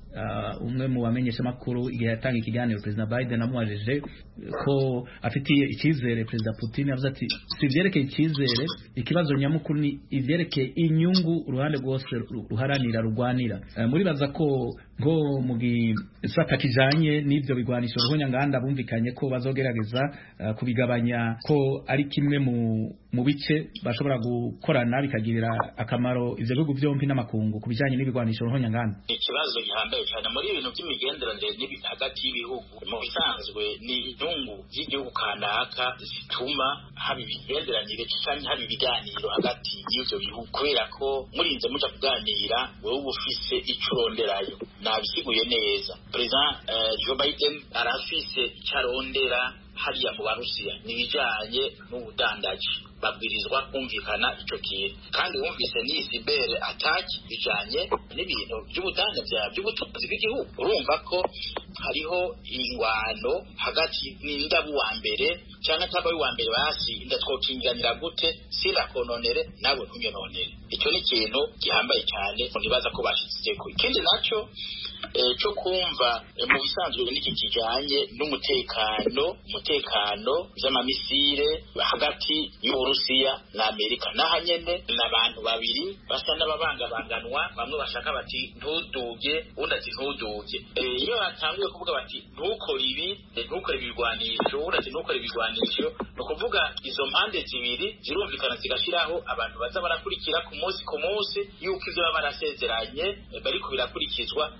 uh, umwe mu bamenyesha makuru igihe yatanga ikiganiro President Biden amwajije ko afitiye icyizere President Putin yavuze ati si vyerekeye icyizere ikibazo nyamukuru ni ivyerekeye inyungu uruhande rwose ruharanira rugwanira. Uh, muri baza ko ngo mugi sata kijanye n'ivyo bigwanisho ruhonya nganda bumvikanye ko bazogerageza uh, kubigabanya ko ari kimwe mu mu bice bashobora gukorana bikagirira akamaro ivyo bihugu byompi n'amakungu kubijanye n'ibigwanisho ruhonya nganda. Ikibazo gihambaye cyane muri ibintu by'imigenderanire n'ibi hagati y'ibihugu mu bisanzwe ni inyungu z'igihugu kanaka zituma haba imigenderanire cyane haba ibiganiro hagati y'ivyo bihugu kubera ko murinze muja kuganira wowe ufise icuronderayo nabisiguye neza. President uh, Joe Biden arafise icarondera hariya mu Barusiya nibijanye n'ubudandaji babwirizwa kumvikana ico kintu kandi wumvise ni cyber attack bijanye n'ibintu by'ubudandaji by'ubutunzi bw'igihugu urumva ko hariho ingwano hagati n'indabu wa mbere cyangwa tabaye wa mbere basi indatwokinganira gute sira kononere nabo ntunyononere. Icyo ni kintu gihambaye cyane nibaza ko bashitse ko ikindi naco eh, cyo kumva eh, mu bisanzwe n'iki kijanye n'umutekano umutekano by'amamisire hagati y'Uburusiya na Amerika nahanyene n'abantu babiri basa n'ababangabanganwa bamwe bashaka bati ntuduge undi ati ntuduge. Eh, iyo hatanguye kuvuga bati ntukore ibi ntukore ibigwanisho undi ati ntukore ibigwanisho no kuvuga izo mpande zibiri zirumvikana zigashiraho abantu baza barakurikira ku munsi ku munsi yuko ivyo baba barasezeranye bariko birakurikizwa cyane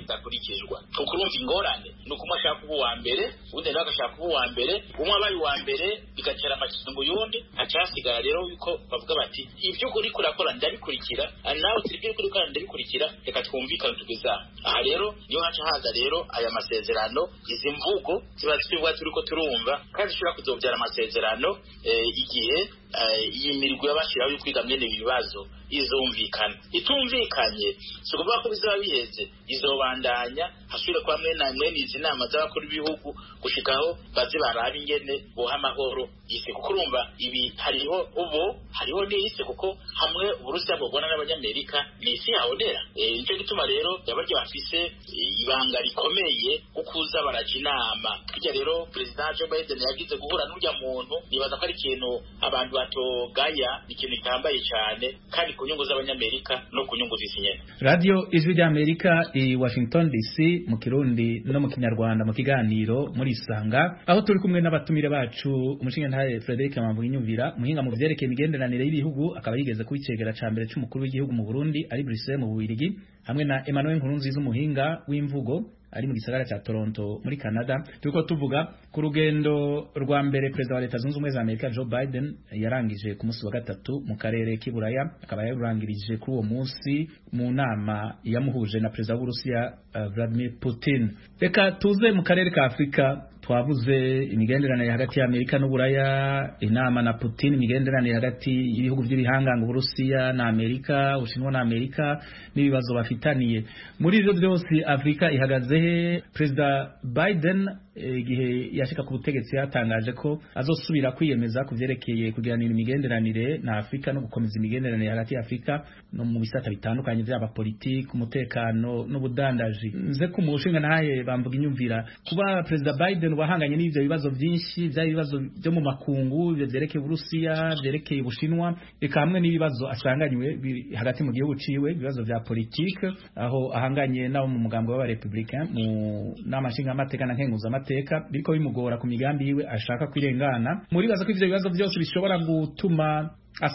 bidakurikizwa kuko urumva ingorane ni uko umwe ashaka kuba uwa mbere undi nawe agashaka kuba uwa mbere umwe abaye uwa mbere bigatera amakizingo y'undi hacasigara rero yuko bavuga bati ibyo uri kurakora ndabikurikira nawe turi kuri kandi ndabikurikira reka twumvikane tugeza aha rero niyo haca haza rero aya masezerano izi mvugo ziba twibwa turiko turumva kandi shira kuzobyara amasezerano igihe iyi mirwi y'abashiraho y'ukwiga mwene ibibazo izumvikana itumvikanye so kuvuga ko bizaba biheze izobandanya hasubire kwa mwene mwene izi nama z'abakuru b'ibihugu gushikaho baze baraba ingene boha amahoro isi kuko urumva ibi hariho ubu hariho n'isi kuko hamwe Uburusiya bwobona n'Abanyamerika n'isi habonera nicyo gituma rero yabaryo bafise ibanga rikomeye kukuza baraja inama kujya rero President Joe Biden yagize guhura n'urya muntu nibaza ko ari ikintu abantu batogaya ikintu gitambaye cyane kandi ku nyungu z'Abanyamerika no ku nyungu z'isi nyene. Radio Ijwi ry'Amerika i Washington D C mu Kirundi no mu Kinyarwanda mu kiganiro muri Isanga aho turi kumwe n'abatumire bacu umushinga ntaye Frederic Mamvuginyumvira muhinga mu vyerekeye imigenderanire y'ibihugu akaba yigeze kubicegera ca mbere c'umukuru w'igihugu mu Burundi ari Bruxelles mu Bubiligi hamwe na Emmanuel Nkurunziza umuhinga w'imvugo ari mu gisagara ca Toronto muri Canada. Turiko tuvuga ku rugendo rwa mbere Perezida wa Leta Zunze Ubumwe za Amerika Joe Biden yarangije ku munsi wa gatatu mu karere k'Iburaya akaba yarangirije kuri uwo munsi mu nama yamuhuje na Perezida w'Urusiya uh, Vladimir Putin. Reka tuze mu karere ka Afrika twavuze imigenderanire hagati ya Amerika n'Uburaya inama na Putin imigenderanire hagati y'ibihugu by'ibihanganga Uburusiya na Amerika Ubushinwa na Amerika n'ibibazo bafitaniye muri ivyo byose Afrika ihagaze Perezida Biden igihe yashika ku butegetsi yatangaje ko azosubira kwiyemeza kuvyerekeye kugiranira imigenderanire na Afrika no gukomeza imigenderanire hagati ya Afrika no mu bisata bitandukanye by'aba politiki umutekano n'ubudandaji nze ku mushinga naye bamvuga inyumvira kuba Perezida Biden wahanganye n'ivyo bibazo byinshi bya bibazo byo mu makungu byerekeye Uburusiya byerekeye Ubushinwa eka hamwe n'ibibazo asanganywe hagati mu gihugu ciwe ibibazo bya politiki aho ahanganye nabo mu mugambo w'aba Republican mu namashinga amateka na nkenguza amateka biriko bimugora ku migambi yiwe ashaka kwirengana muri baza ko ivyo bibazo byose bishobora gutuma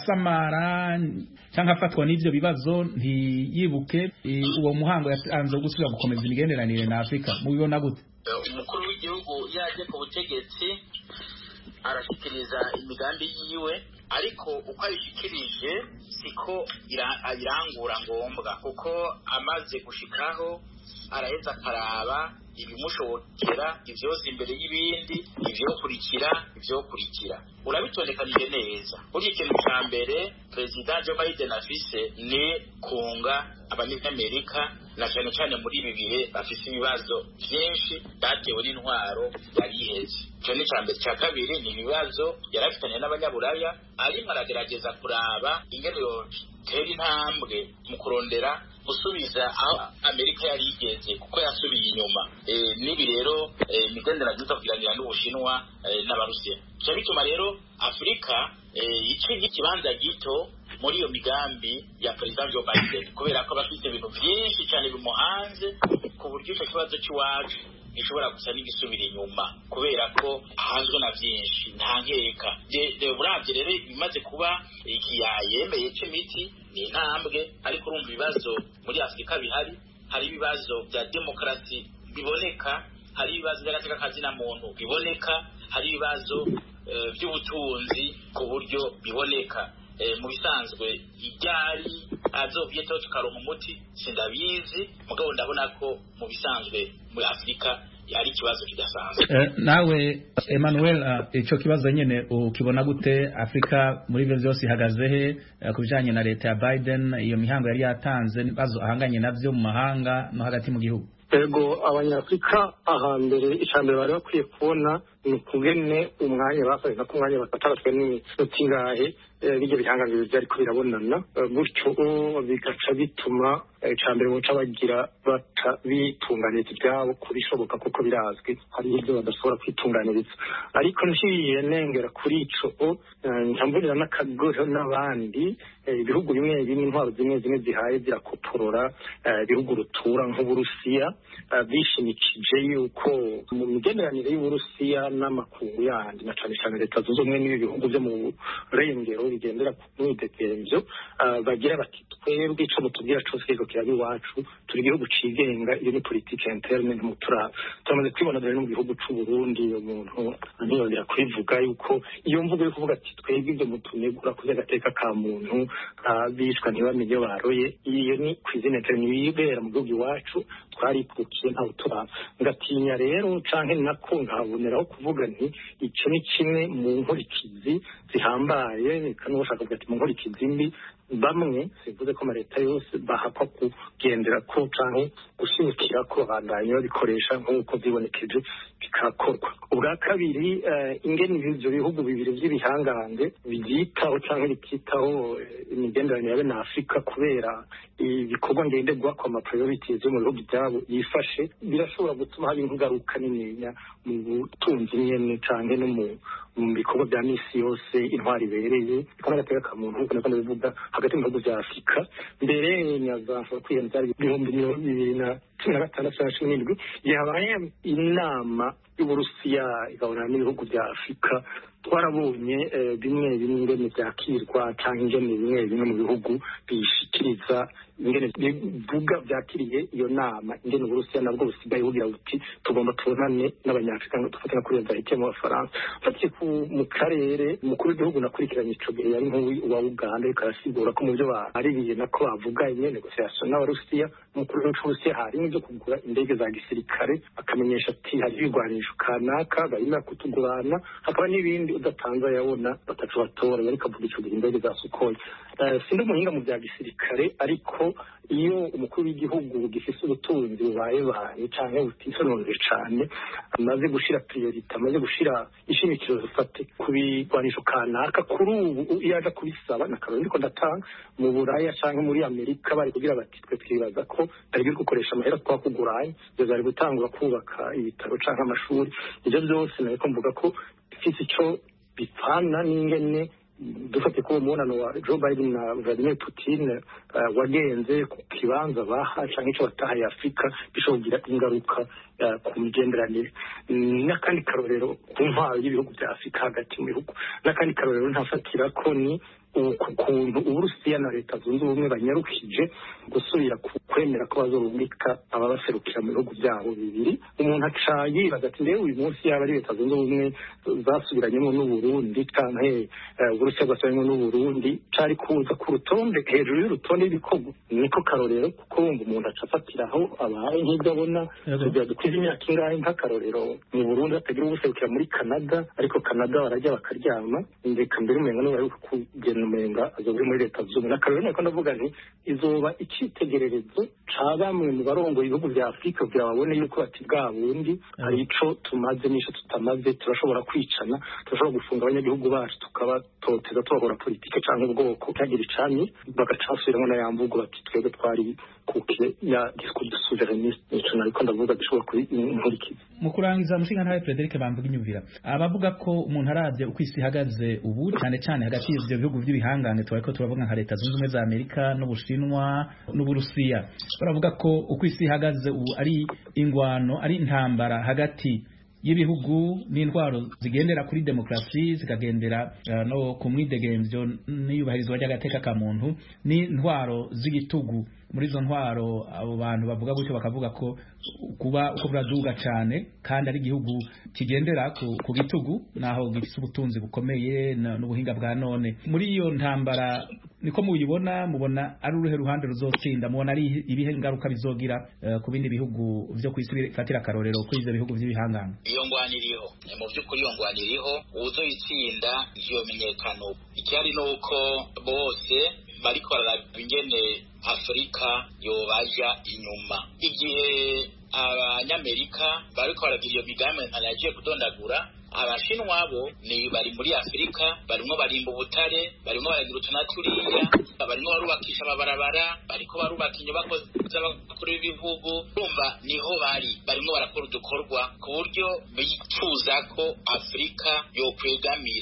asamara cyangwa afatwa n'ivyo bibazo ntiyibuke uwo muhango yatanze gusubira gukomeza imigenderanire na Afrika mubibona gute? Umukuru w'igihugu yaje ku butegetsi arashikiriza imigambi yiwe ariko uko ayishikirije siko irangura ngombwa kuko amaze gushikaho araheza akaraba ibimushobokera ivyose imbere y'ibindi ivyokurikira ivyokurikira urabitondekanije neza uri ikintu ca mbere President Joe Biden afise ni kunga abanyamerika na cyane cyane muri ibi bihe bafise ibibazo byinshi byatewe n'intwaro yari iheze cyo ni ca mbere ca kabiri ni ibibazo yarafitanye n'abanyaburaya arimo aragerageza kuraba ingene yotera intambwe mu kurondera gusubiza aho Amerika yari igeze kuko yasubiye inyuma eh nibi rero imigenderanire tukagiranira n'Ubushinwa n'Abarusiya cyo bituma rero Afrika ikingi kibanza gito muri iyo migambi ya President Joe Biden kubera ko bafite ibintu byinshi cyane bimuhanze ku buryo icyo kibazo cy'iwacu gishobora gusa n'igisubira inyuma kubera ko hanzwe na byinshi nta nkeka de buravye rero bimaze kuba ikiyayemeye c'imiti ni intambwe ariko urumva ibibazo muri Afrika bihari hari ibibazo bya demokrasi biboneka hari ibibazo by'agateka kazina muntu biboneka hari ibibazo by'ubutunzi ku buryo biboneka mu bisanzwe ibyari azovyeto tukaronka umuti sindabizi mugabo ndabona ko mu bisanzwe muri Afrika yari kibazo kidasanzwe. Uh, nawe Emmanuel ico uh, kibazo nyene ukibona gute Afrika muri ivyo byose ihagaze he uh, kubijanye na leta ya Biden iyo mihango yari yatanze bazo ahanganye navyo mu mahanga no hagati mu gihugu? Ego abanyafrika ahambere icambere bari bakwiye kubona ni kugene umwanya bafashe ko umwanya bataratwe n'utingahe bijye bihanganye byari ko birabonana gutyo bigaca bituma icambere mu cabagira bata bitunganiriza ibyabo kubishoboka kuko birazwi hari ibyo badashobora kwitunganiriza ariko ntiye nengera kuri ico ntambulira n'akagoro n'abandi ibihugu bimwe bimwe intwaro zimwe zimwe zihaye zirakoporora ibihugu rutura nk'Uburusiya bishimikije yuko mu migenderanire y'Uburusiya n'amakungu yandi na cane cane leta zunze ubumwe n'ibihugu byo mu rengero bigendera ku mwidegemvyo bagira bati twebwe ico mutubwira cose kiko kirabi iwacu turi igihugu cigenga iyo ni politique interne ntimutura turamaze kwibona dore no mu gihugu c'u Burundi iyo muntu ntiyongera kwivuga yuko iyo mvugo yo kuvuga ati twebwe ibyo mutunegura kuza gateka ka muntu bishwa ntibamenye iyo baroye iyo ni kwizina interne yibera mu gihugu iwacu twarikukiye ntaho turaba ngatinya rero canke nako nkaboneraho kuvuga nti ico ni kimwe mu nkurikizi zihambaye kandi bashaka kuvuga ati mu nkurikizi mbi bamwe sivuze ko amaleta yose bahakwa kugendera ko canke gushimikira ko bandanye babikoresha nk'uko vyibonekeje bikakorwa. Ubwa kabiri ingene ivyo bihugu bibiri vy'ibihangange byitaho canke bikitaho imigenderanire yabe na Afrika kubera ibikorwa ngenderwa kwa ma priorities yo mu bihugu byabo yifashe birashobora gutuma haba ingaruka nininya mu butunzi nyene canke no mu mu bikorwa bya misi yose intwari bereye kandi agateka ka muntu nk'uko nako bivuga hagati mu bihugu bya Afrika mbere nyazafa kwiyemeza ibihumbi bibiri na cumi na gatandatu na cumi n'indwi yabaye inama y'Uburusiya igabana n'ibihugu bya Afrika twarabonye bimwe bimwe ingene byakirwa canke ingene bimwe bimwe mu bihugu bishikiriza ingene bivuga byakiriye iyo nama ingene Uburusiya nabwo busigaye bugira buti tugomba tubonane n'abanyafrika ngo dufatane kuri iyo zahitiye mu Faransa fatiye mu karere umukuru w'igihugu nakurikiranye ico gihe yari nk'uwi wa Uganda ariko arasigura ko mu byo baririye nako bavuga imwe negociation n'Abarusiya umukuru w'Uburusiya hari n'ibyo kugura indege za gisirikare akamenyesha ati hari ibigwanisho kanaka barimo kutugurana hakaba n'ibindi udatanza yabona batacu batora yari kavuga ico gihe indege za Sukhoi sindi umuhinga mu bya gisirikare ariko iyo umukuru w'igihugu gifise ubutunzi bubaye baye canke butisononze cane amaze gushira priority amaze gushira ishimikiro zifate kubigwanisho kanaka kuri ubu yaje kubisaba nakaroni ndiko ndatanga mu Buraya canke muri Amerika bari kugira bati twe twibaza ko bari gukoresha amahera twakuguranye byo bari gutangura kubaka ibitaro canke amashuri ivyo byose nariko mvuga ko bifise ico bipfana n'ingene dufate ko umubonano wa Joe Biden na Vladimir Putin uh, wagenze ku kibanza baha canke ico batahaye Afrika bishobogira ingaruka uh, ku migenderanire n'akandi karorero ku ntwaro y'ibihugu bya Afrika hagati mu bihugu n'akandi karorero ntafatira ko ni ukuntu Uburusiya na leta zunze ubumwe banyarukije gusubira kwemera ko bazorungika ababaserukira mu bihugu byabo bibiri umuntu aca yibaza ati ndewe uyu munsi yaba ari leta zunze ubumwe zasubiranyemo n'Uburundi canke Uburusiya bwasubiranyemo n'Uburundi cari kuza ku rutonde hejuru y'urutonde y'ibikorwa niko karorero kuko wumva umuntu aca afatiraho abaye nk'ibyo abona kugira dukwize imyaka ingahe nk'akarorero mu Burundi batagira ubuserukira muri Canada ariko Canada barajya bakaryama ndeka mbere umenga no bari kugenda umenga azoburi muri leta zunze ubumwe akarorero nako ndavuga nti izoba icitegererezo ca bamwe mu barongoye ibihugu vya Afrika kugira babone yuko bati bwa bundi hari ico tumaze n'isho tutamaze turashobora kwicana turashobora gufunga abanyagihugu bacu tukabatoteza tubahora politike canke ubwoko kagira icami bagacasubiramo na yamvugo bati twebwe twari kukiye ya discours de souverainisme ico nariko ndavuga gishobora kuri inkurikizi mu kurangiza mushinga ntawe Frederic bamvuga inyumvira abavuga ko umuntu aravye uko isi ihagaze ubu cyane cyane hagati y'ivyo bihugu by'ibihangange twariko turavuga nka leta zunze ubumwe za Amerika n'Ubushinwa n'Uburusiya baravuga ko uko isi ihagaze ubu ari ingwano ari intambara hagati y'ibihugu n'intwaro zigendera kuri demokrasi zikagendera uh, no kumwidegemvyo n'iyubahirizwa ry'agateka ka muntu n'intwaro z'igitugu muri zo ntwaro abo bantu bavuga gutyo bakavuga ko kuba uko buraduga cyane kandi ari igihugu kigendera ku, ku gitugu naho gifite ubutunzi bukomeye n'ubuhinga bwa none muri iyo ntambara niko mubibona mubona ari uruhe ruhande ruzotsinda mubona ari ibihe ngaruka bizogira uh, ku bindi bihugu vyo kwisi bifatira karorero ko ivyo bihugu by'ibihangano iyo ngwaniriho mu by'ukuri iyo ngwaniriho uzoyitsinda iyo menyekano icyari nuko bose bariko bararaba ingene Afrika yobaja inyuma igihe abanyamerika bariko baragira iyo migambi anagiye kudondagura abashinwa bo ni bari muri Afrika barimo barimba ubutare barimo baragira utunaturiya barimo barubakisha amabarabara bariko barubaka inyubako z'abakuru b'ibihugu urumva niho bari barimo barakora udukorwa ku buryo bicuza ko Afrika yo kwegamira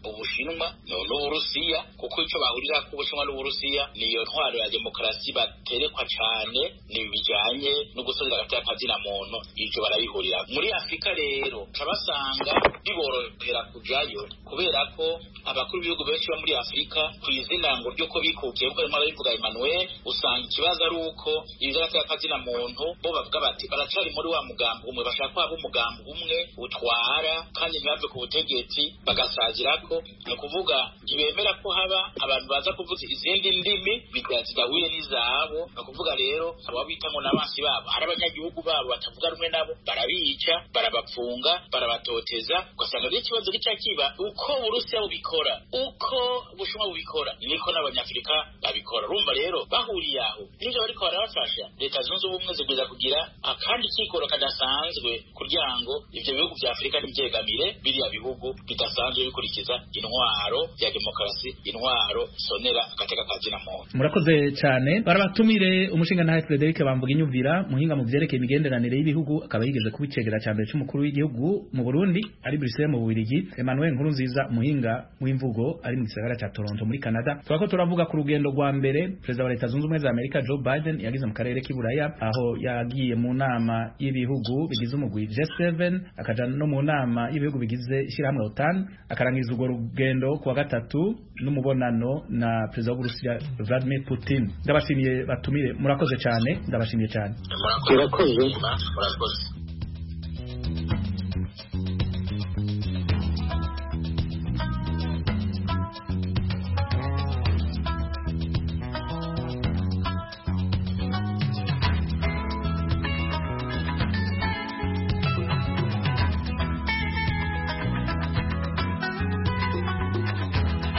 ubushinwa n'uburusiya kuko icyo bahurira ku bushinwa n'uburusiya niyo ntwaro ya demokarasi baterekwa cyane ni bijyanye no gusubira hagati y'akazina muntu ibyo barabihurira. Muri Afurika rero cabasanga biborohera kujayo kubera ko abakuru b'ibihugu benshi bo muri Afurika ku izina ngo ryo ko bikukiye ubwo barimo bivuga Emmanuel, usanga ikibazo ari uko ibyo hagati y'akazina muntu bo bavuga bati baracari muri wa mugambo umwe, bashaka ko haba umugambo umwe utwara kandi ntibave ku butegetsi bagasazirako. Ni ukuvuga ntibemera ko haba abantu baza kuvuza izindi ndimi zidahuye n'izabo. Ni ukuvuga rero abo bita ngo n'abansi babo hari abanyagihugu babo batavuga rumwe nabo barabica, barabapfunga, barabatoteza. Ugasanga rero ikibazo gica kiba uko Uburusiya bubikora, uko Ubushinwa bubikora, niko n'Abanyafurika babikora. Urumva rero bahuriye aho n'ibyo bariko barabafasha. Leta zunze ubumwe zigwiza kugira akandi kikoro kadasanzwe kugira ngo ivyo bihugu vya Afurika ntibyegamire biriya bihugu bidasanzwe bikurikiza intwaro ya demokarasi, intwaro sonera agateka kazina muntu. Murakoze cyane. Barabatumire umushinga na Frederic Bamvuga Inyumvira muhinga mu byerekeye imigenderanire y'ibihugu, akaba yigeze kubicegera cya mbere cy'umukuru w'igihugu mu Burundi ari Bruxelles mu Bubiligi. Emmanuel Nkurunziza muhinga w'imvugo ari mu gisagara cya Toronto muri Canada. Turako turavuga ku rugendo rwa mbere Perezida wa Leta Zunze Ubumwe za Amerika Joe Biden yagize mu karere k'Iburaya, aho yagiye mu nama y'ibihugu bigize umugwi G seven akaja no mu nama y'ibihugu bigize ishyirahamwe OTAN, akarangiza urwo rugendo kuwa gatatu n'umubonano na Perezida wa Burusiya Vladimir Putin. Ndabashimiye batumire, murakoze cyane, ndabashimiye cyane. Murakoze. Murakoze.